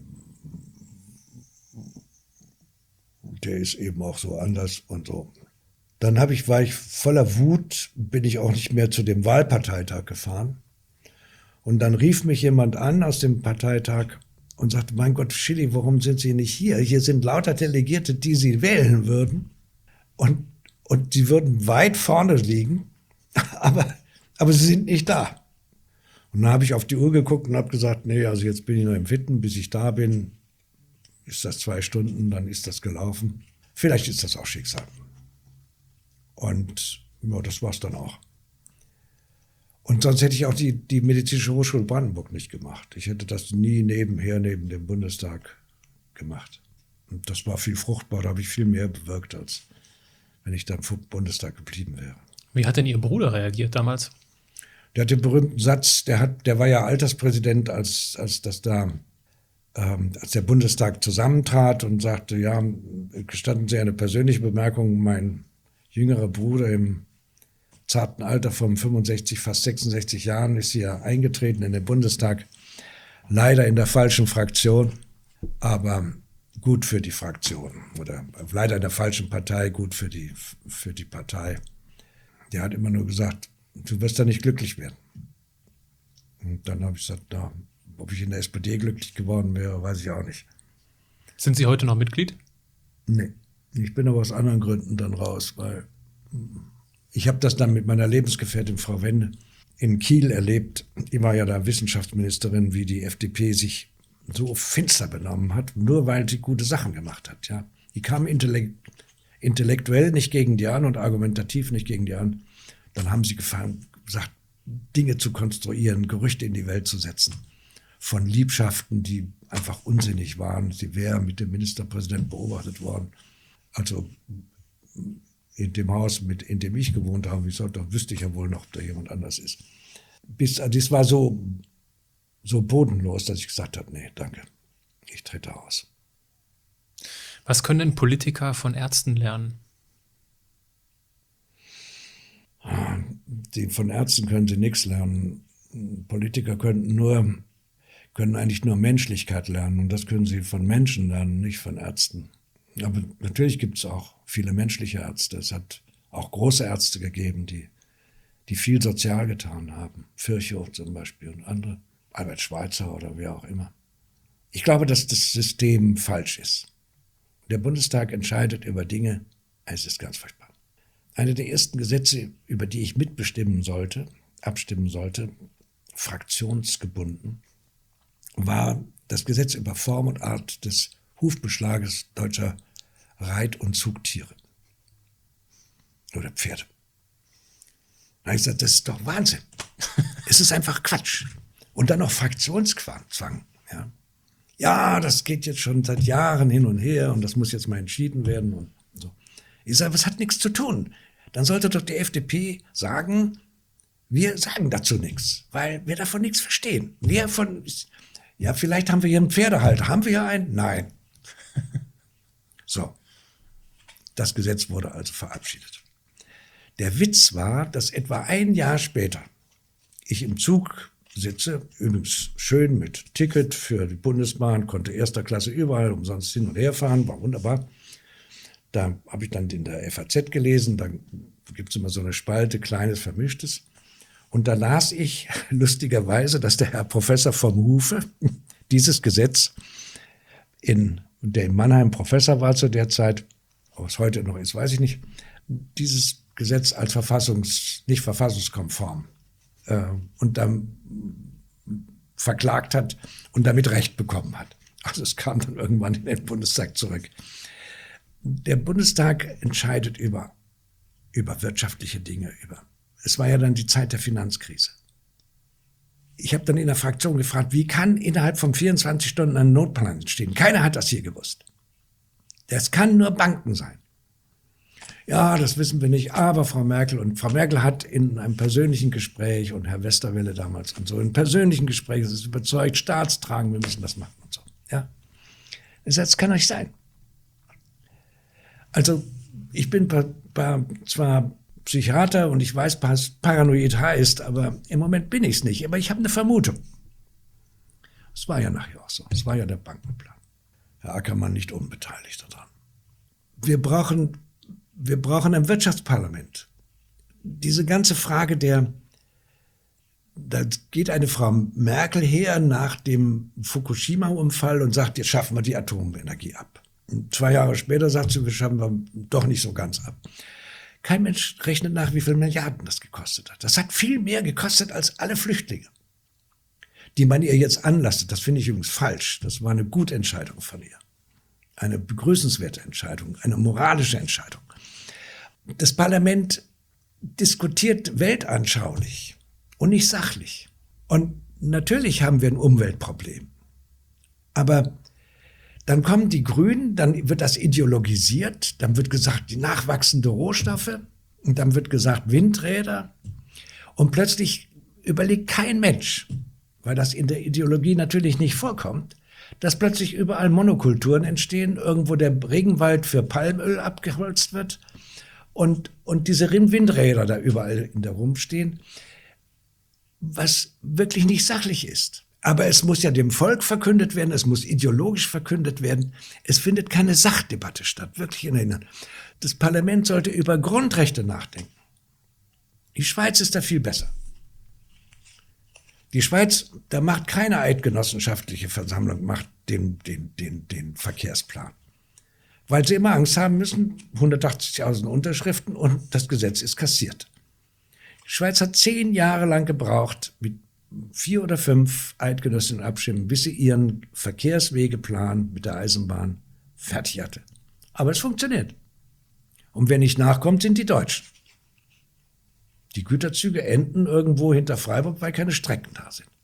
der ist eben auch so anders und so. Dann habe ich, war ich voller Wut, bin ich auch nicht mehr zu dem Wahlparteitag gefahren. Und dann rief mich jemand an aus dem Parteitag und sagte, mein Gott, Schilly, warum sind Sie nicht hier? Hier sind lauter Delegierte, die Sie wählen würden. Und, und die würden weit vorne liegen, aber, aber sie sind nicht da. Und dann habe ich auf die Uhr geguckt und habe gesagt, nee, also jetzt bin ich noch im Witten, bis ich da bin, ist das zwei Stunden, dann ist das gelaufen. Vielleicht ist das auch Schicksal. Und ja, das war's dann auch. Und sonst hätte ich auch die, die Medizinische Hochschule Brandenburg nicht gemacht. Ich hätte das nie nebenher, neben dem Bundestag gemacht. Und das war viel fruchtbar, da habe ich viel mehr bewirkt, als wenn ich dann vom Bundestag geblieben wäre. Wie hat denn Ihr Bruder reagiert damals? Der hat den berühmten Satz, der, hat, der war ja Alterspräsident, als, als, das da, ähm, als der Bundestag zusammentrat und sagte, ja, gestatten Sie eine persönliche Bemerkung, mein jüngerer Bruder im zarten Alter von fünfundsechzig, fast sechsundsechzig Jahren ist hier eingetreten in den Bundestag, leider in der falschen Fraktion, aber gut für die Fraktion oder leider in der falschen Partei, gut für die, für die Partei. Der hat immer nur gesagt, du wirst da nicht glücklich werden. Und dann habe ich gesagt, na, ob ich in der S P D glücklich geworden wäre, weiß ich auch nicht. Sind Sie heute noch Mitglied? Nee, ich bin aber aus anderen Gründen dann raus, weil ich habe das dann mit meiner Lebensgefährtin Frau Wende in Kiel erlebt. Die war ja da Wissenschaftsministerin, wie die F D P sich so finster benommen hat, nur weil sie gute Sachen gemacht hat. Ja, die kam intellekt, intellektuell nicht gegen die an und argumentativ nicht gegen die an. Dann haben sie gefangen, gesagt, Dinge zu konstruieren, Gerüchte in die Welt zu setzen. Von Liebschaften, die einfach unsinnig waren. Sie wäre mit dem Ministerpräsidenten beobachtet worden. Also in dem Haus, mit, in dem ich gewohnt habe, ich sollte, wüsste ich ja wohl noch, ob da jemand anders ist. Bis, das war so, so bodenlos, dass ich gesagt habe, nee, danke, ich trete aus. Was können denn Politiker von Ärzten lernen? die, von Ärzten können sie nichts lernen. Politiker könnten nur, können eigentlich nur Menschlichkeit lernen. Und das können sie von Menschen lernen, nicht von Ärzten. Aber natürlich gibt es auch viele menschliche Ärzte. Es hat auch große Ärzte gegeben, die, die viel sozial getan haben. Virchow zum Beispiel und andere. Albert Schweitzer oder wer auch immer. Ich glaube, dass das System falsch ist. Der Bundestag entscheidet über Dinge, es ist ganz furchtbar. Eine der ersten Gesetze, über die ich mitbestimmen sollte, abstimmen sollte, fraktionsgebunden, war das Gesetz über Form und Art des Hufbeschlages deutscher Reit- und Zugtiere oder Pferde. Da habe ich gesagt, das ist doch Wahnsinn. Es ist einfach Quatsch. Und dann noch Fraktionszwang. Ja. ja, das geht jetzt schon seit Jahren hin und her und das muss jetzt mal entschieden werden. Und so. Ich sage, das hat nichts zu tun. Dann sollte doch die F D P sagen, wir sagen dazu nichts, weil wir davon nichts verstehen. Wir von, ja, vielleicht haben wir hier einen Pferdehalter. Haben wir hier einen? Nein. So. Das Gesetz wurde also verabschiedet. Der Witz war, dass etwa ein Jahr später ich im Zug sitze, übrigens schön mit Ticket für die Bundesbahn, konnte erster Klasse überall umsonst hin und her fahren, war wunderbar. Da habe ich dann in der F A Z gelesen, da gibt es immer so eine Spalte, Kleines, Vermischtes. Und da las ich lustigerweise, dass der Herr Professor vom Hufe dieses Gesetz, in, der in Mannheim Professor war zu der Zeit, ob es heute noch ist, weiß ich nicht, dieses Gesetz als verfassungs, nicht verfassungskonform äh, und dann verklagt hat und damit Recht bekommen hat. Also es kam dann irgendwann in den Bundestag zurück. Der Bundestag entscheidet über, über wirtschaftliche Dinge. Über. Es war ja dann die Zeit der Finanzkrise. Ich habe dann in der Fraktion gefragt, wie kann innerhalb von vierundzwanzig Stunden ein Notplan entstehen? Keiner hat das hier gewusst. Das kann nur Banken sein. Ja, das wissen wir nicht, aber Frau Merkel, und Frau Merkel hat in einem persönlichen Gespräch, und Herr Westerwelle damals und so, in persönlichen Gesprächen ist überzeugt, staatstragend, wir müssen das machen und so. Ja. Das kann euch sein. Also ich bin pa- pa- zwar Psychiater und ich weiß, was paranoid heißt, aber im Moment bin ich es nicht. Aber ich habe eine Vermutung. Es war ja nachher auch so. Es war ja der Bankenplan. Herr Ackermann nicht unbeteiligt daran. Wir brauchen, wir brauchen ein Wirtschaftsparlament. Diese ganze Frage der, da geht eine Frau Merkel her nach dem Fukushima-Unfall und sagt, jetzt schaffen wir die Atomenergie ab. Und zwei Jahre später sagt sie, wir schaffen wir doch nicht so ganz ab. Kein Mensch rechnet nach, wie viel Milliarden das gekostet hat. Das hat viel mehr gekostet als alle Flüchtlinge, die man ihr jetzt anlastet. Das finde ich übrigens falsch. Das war eine gute Entscheidung von ihr. Eine begrüßenswerte Entscheidung, eine moralische Entscheidung. Das Parlament diskutiert weltanschaulich und nicht sachlich. Und natürlich haben wir ein Umweltproblem. Aber dann kommen die Grünen, dann wird das ideologisiert, dann wird gesagt, die nachwachsende Rohstoffe, und dann wird gesagt, Windräder. Und plötzlich überlegt kein Mensch, weil das in der Ideologie natürlich nicht vorkommt, dass plötzlich überall Monokulturen entstehen, irgendwo der Regenwald für Palmöl abgeholzt wird und, und diese Windräder da überall in der rumstehen, was wirklich nicht sachlich ist. Aber es muss ja dem Volk verkündet werden, es muss ideologisch verkündet werden. Es findet keine Sachdebatte statt, wirklich in Erinnerung. Das Parlament sollte über Grundrechte nachdenken. Die Schweiz ist da viel besser. Die Schweiz, da macht keine eidgenossenschaftliche Versammlung, macht den, den, den, den Verkehrsplan. Weil sie immer Angst haben müssen, hundertachtzigtausend Unterschriften und das Gesetz ist kassiert. Die Schweiz hat zehn Jahre lang gebraucht, mit vier oder fünf eidgenössischen Abstimmen, bis sie ihren Verkehrswegeplan mit der Eisenbahn fertig hatte. Aber es funktioniert. Und wer nicht nachkommt, sind die Deutschen. Die Güterzüge enden irgendwo hinter Freiburg, weil keine Strecken da sind.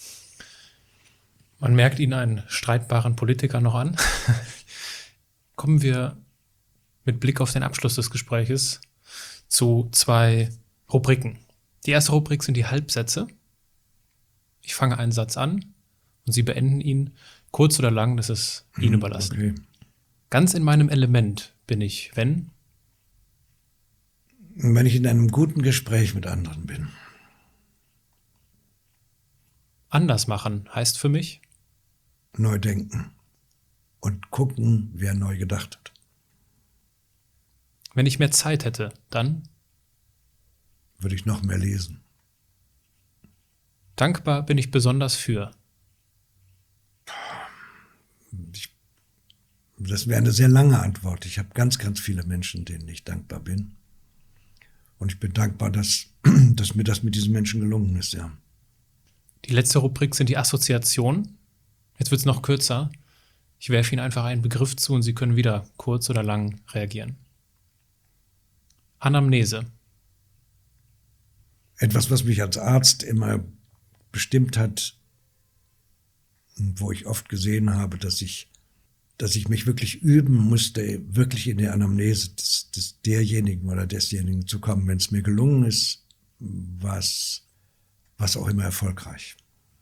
Man merkt Ihnen einen streitbaren Politiker noch an. Kommen wir mit Blick auf den Abschluss des Gespräches zu zwei Rubriken. Die erste Rubrik sind die Halbsätze. Ich fange einen Satz an und Sie beenden ihn, kurz oder lang, das ist Ihnen überlassen. Okay. Ganz in meinem Element bin ich, wenn? Wenn ich in einem guten Gespräch mit anderen bin. Anders machen heißt für mich? Neu denken und gucken, wer neu gedacht hat. Wenn ich mehr Zeit hätte, dann? Würde ich noch mehr lesen. Dankbar bin ich besonders für? Ich, das wäre eine sehr lange Antwort. Ich habe ganz, ganz viele Menschen, denen ich dankbar bin. Und ich bin dankbar, dass, dass mir das mit diesen Menschen gelungen ist, ja. Die letzte Rubrik sind die Assoziationen. Jetzt wird es noch kürzer. Ich werfe Ihnen einfach einen Begriff zu und Sie können wieder kurz oder lang reagieren. Anamnese. Etwas, was mich als Arzt immer bestimmt hat, wo ich oft gesehen habe, dass ich, dass ich mich wirklich üben musste, wirklich in der Anamnese des, des derjenigen oder desjenigen zu kommen. Wenn es mir gelungen ist, war es was auch immer erfolgreich.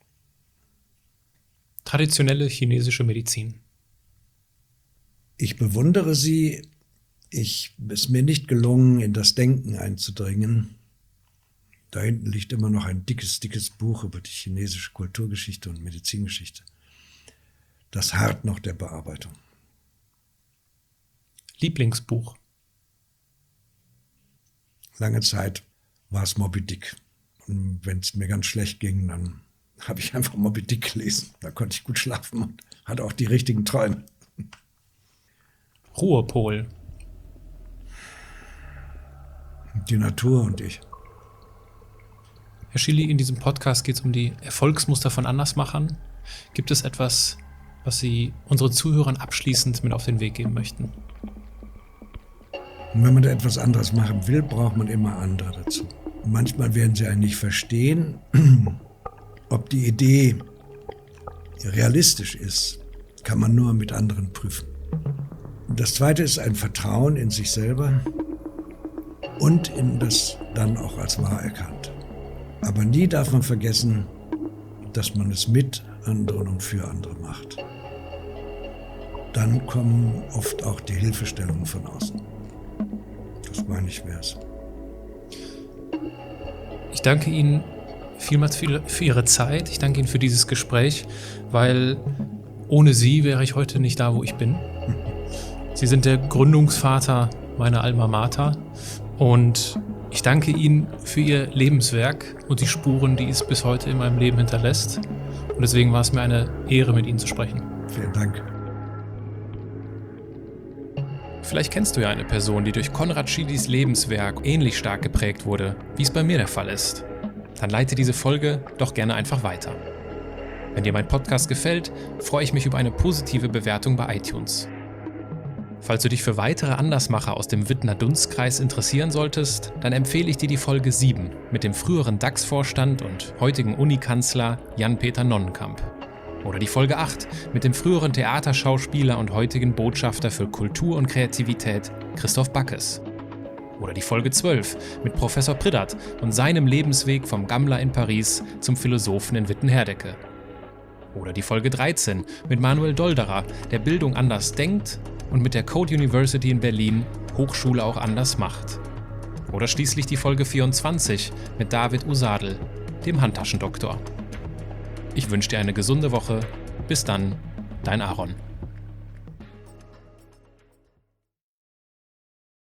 Traditionelle chinesische Medizin. Ich bewundere sie. Ich ist mir nicht gelungen, in das Denken einzudringen. Da hinten liegt immer noch ein dickes, dickes Buch über die chinesische Kulturgeschichte und Medizingeschichte. Das harrt noch der Bearbeitung. Lieblingsbuch. Lange Zeit war es Moby Dick. Und wenn es mir ganz schlecht ging, dann habe ich einfach Moby Dick gelesen. Da konnte ich gut schlafen und hatte auch die richtigen Träume. Ruhepol. Die Natur und ich. Herr Schily, in diesem Podcast geht es um die Erfolgsmuster von Andersmachern. Gibt es etwas, was Sie unseren Zuhörern abschließend mit auf den Weg geben möchten? Und wenn man da etwas anderes machen will, braucht man immer andere dazu. Und manchmal werden sie einen nicht verstehen, ob die Idee realistisch ist, kann man nur mit anderen prüfen. Und das Zweite ist ein Vertrauen in sich selber und in das dann auch als wahr erkannt. Aber nie darf man vergessen, dass man es mit anderen und für andere macht. Dann kommen oft auch die Hilfestellungen von außen. Das meine ich wär's. Ich danke Ihnen vielmals für Ihre Zeit. Ich danke Ihnen für dieses Gespräch, weil ohne Sie wäre ich heute nicht da, wo ich bin. Sie sind der Gründungsvater meiner Alma Mater und ich danke Ihnen für Ihr Lebenswerk und die Spuren, die es bis heute in meinem Leben hinterlässt. Und deswegen war es mir eine Ehre, mit Ihnen zu sprechen. Vielen Dank. Vielleicht kennst du ja eine Person, die durch Konrad Schilys Lebenswerk ähnlich stark geprägt wurde, wie es bei mir der Fall ist. Dann leite diese Folge doch gerne einfach weiter. Wenn dir mein Podcast gefällt, freue ich mich über eine positive Bewertung bei iTunes. Falls du dich für weitere Andersmacher aus dem Wittner Dunstkreis interessieren solltest, dann empfehle ich dir die Folge sieben mit dem früheren D A X-Vorstand und heutigen Unikanzler Jan-Peter Nonnenkamp. Oder die Folge acht mit dem früheren Theaterschauspieler und heutigen Botschafter für Kultur und Kreativität Christoph Backes. Oder die Folge zwölf mit Professor Priddert und seinem Lebensweg vom Gammler in Paris zum Philosophen in Wittenherdecke. Oder die Folge dreizehn mit Manuel Dolderer, der Bildung anders denkt und mit der Code University in Berlin Hochschule auch anders macht. Oder schließlich die Folge vierundzwanzig mit David Usadel, dem Handtaschendoktor. Ich wünsche dir eine gesunde Woche. Bis dann, dein Aaron.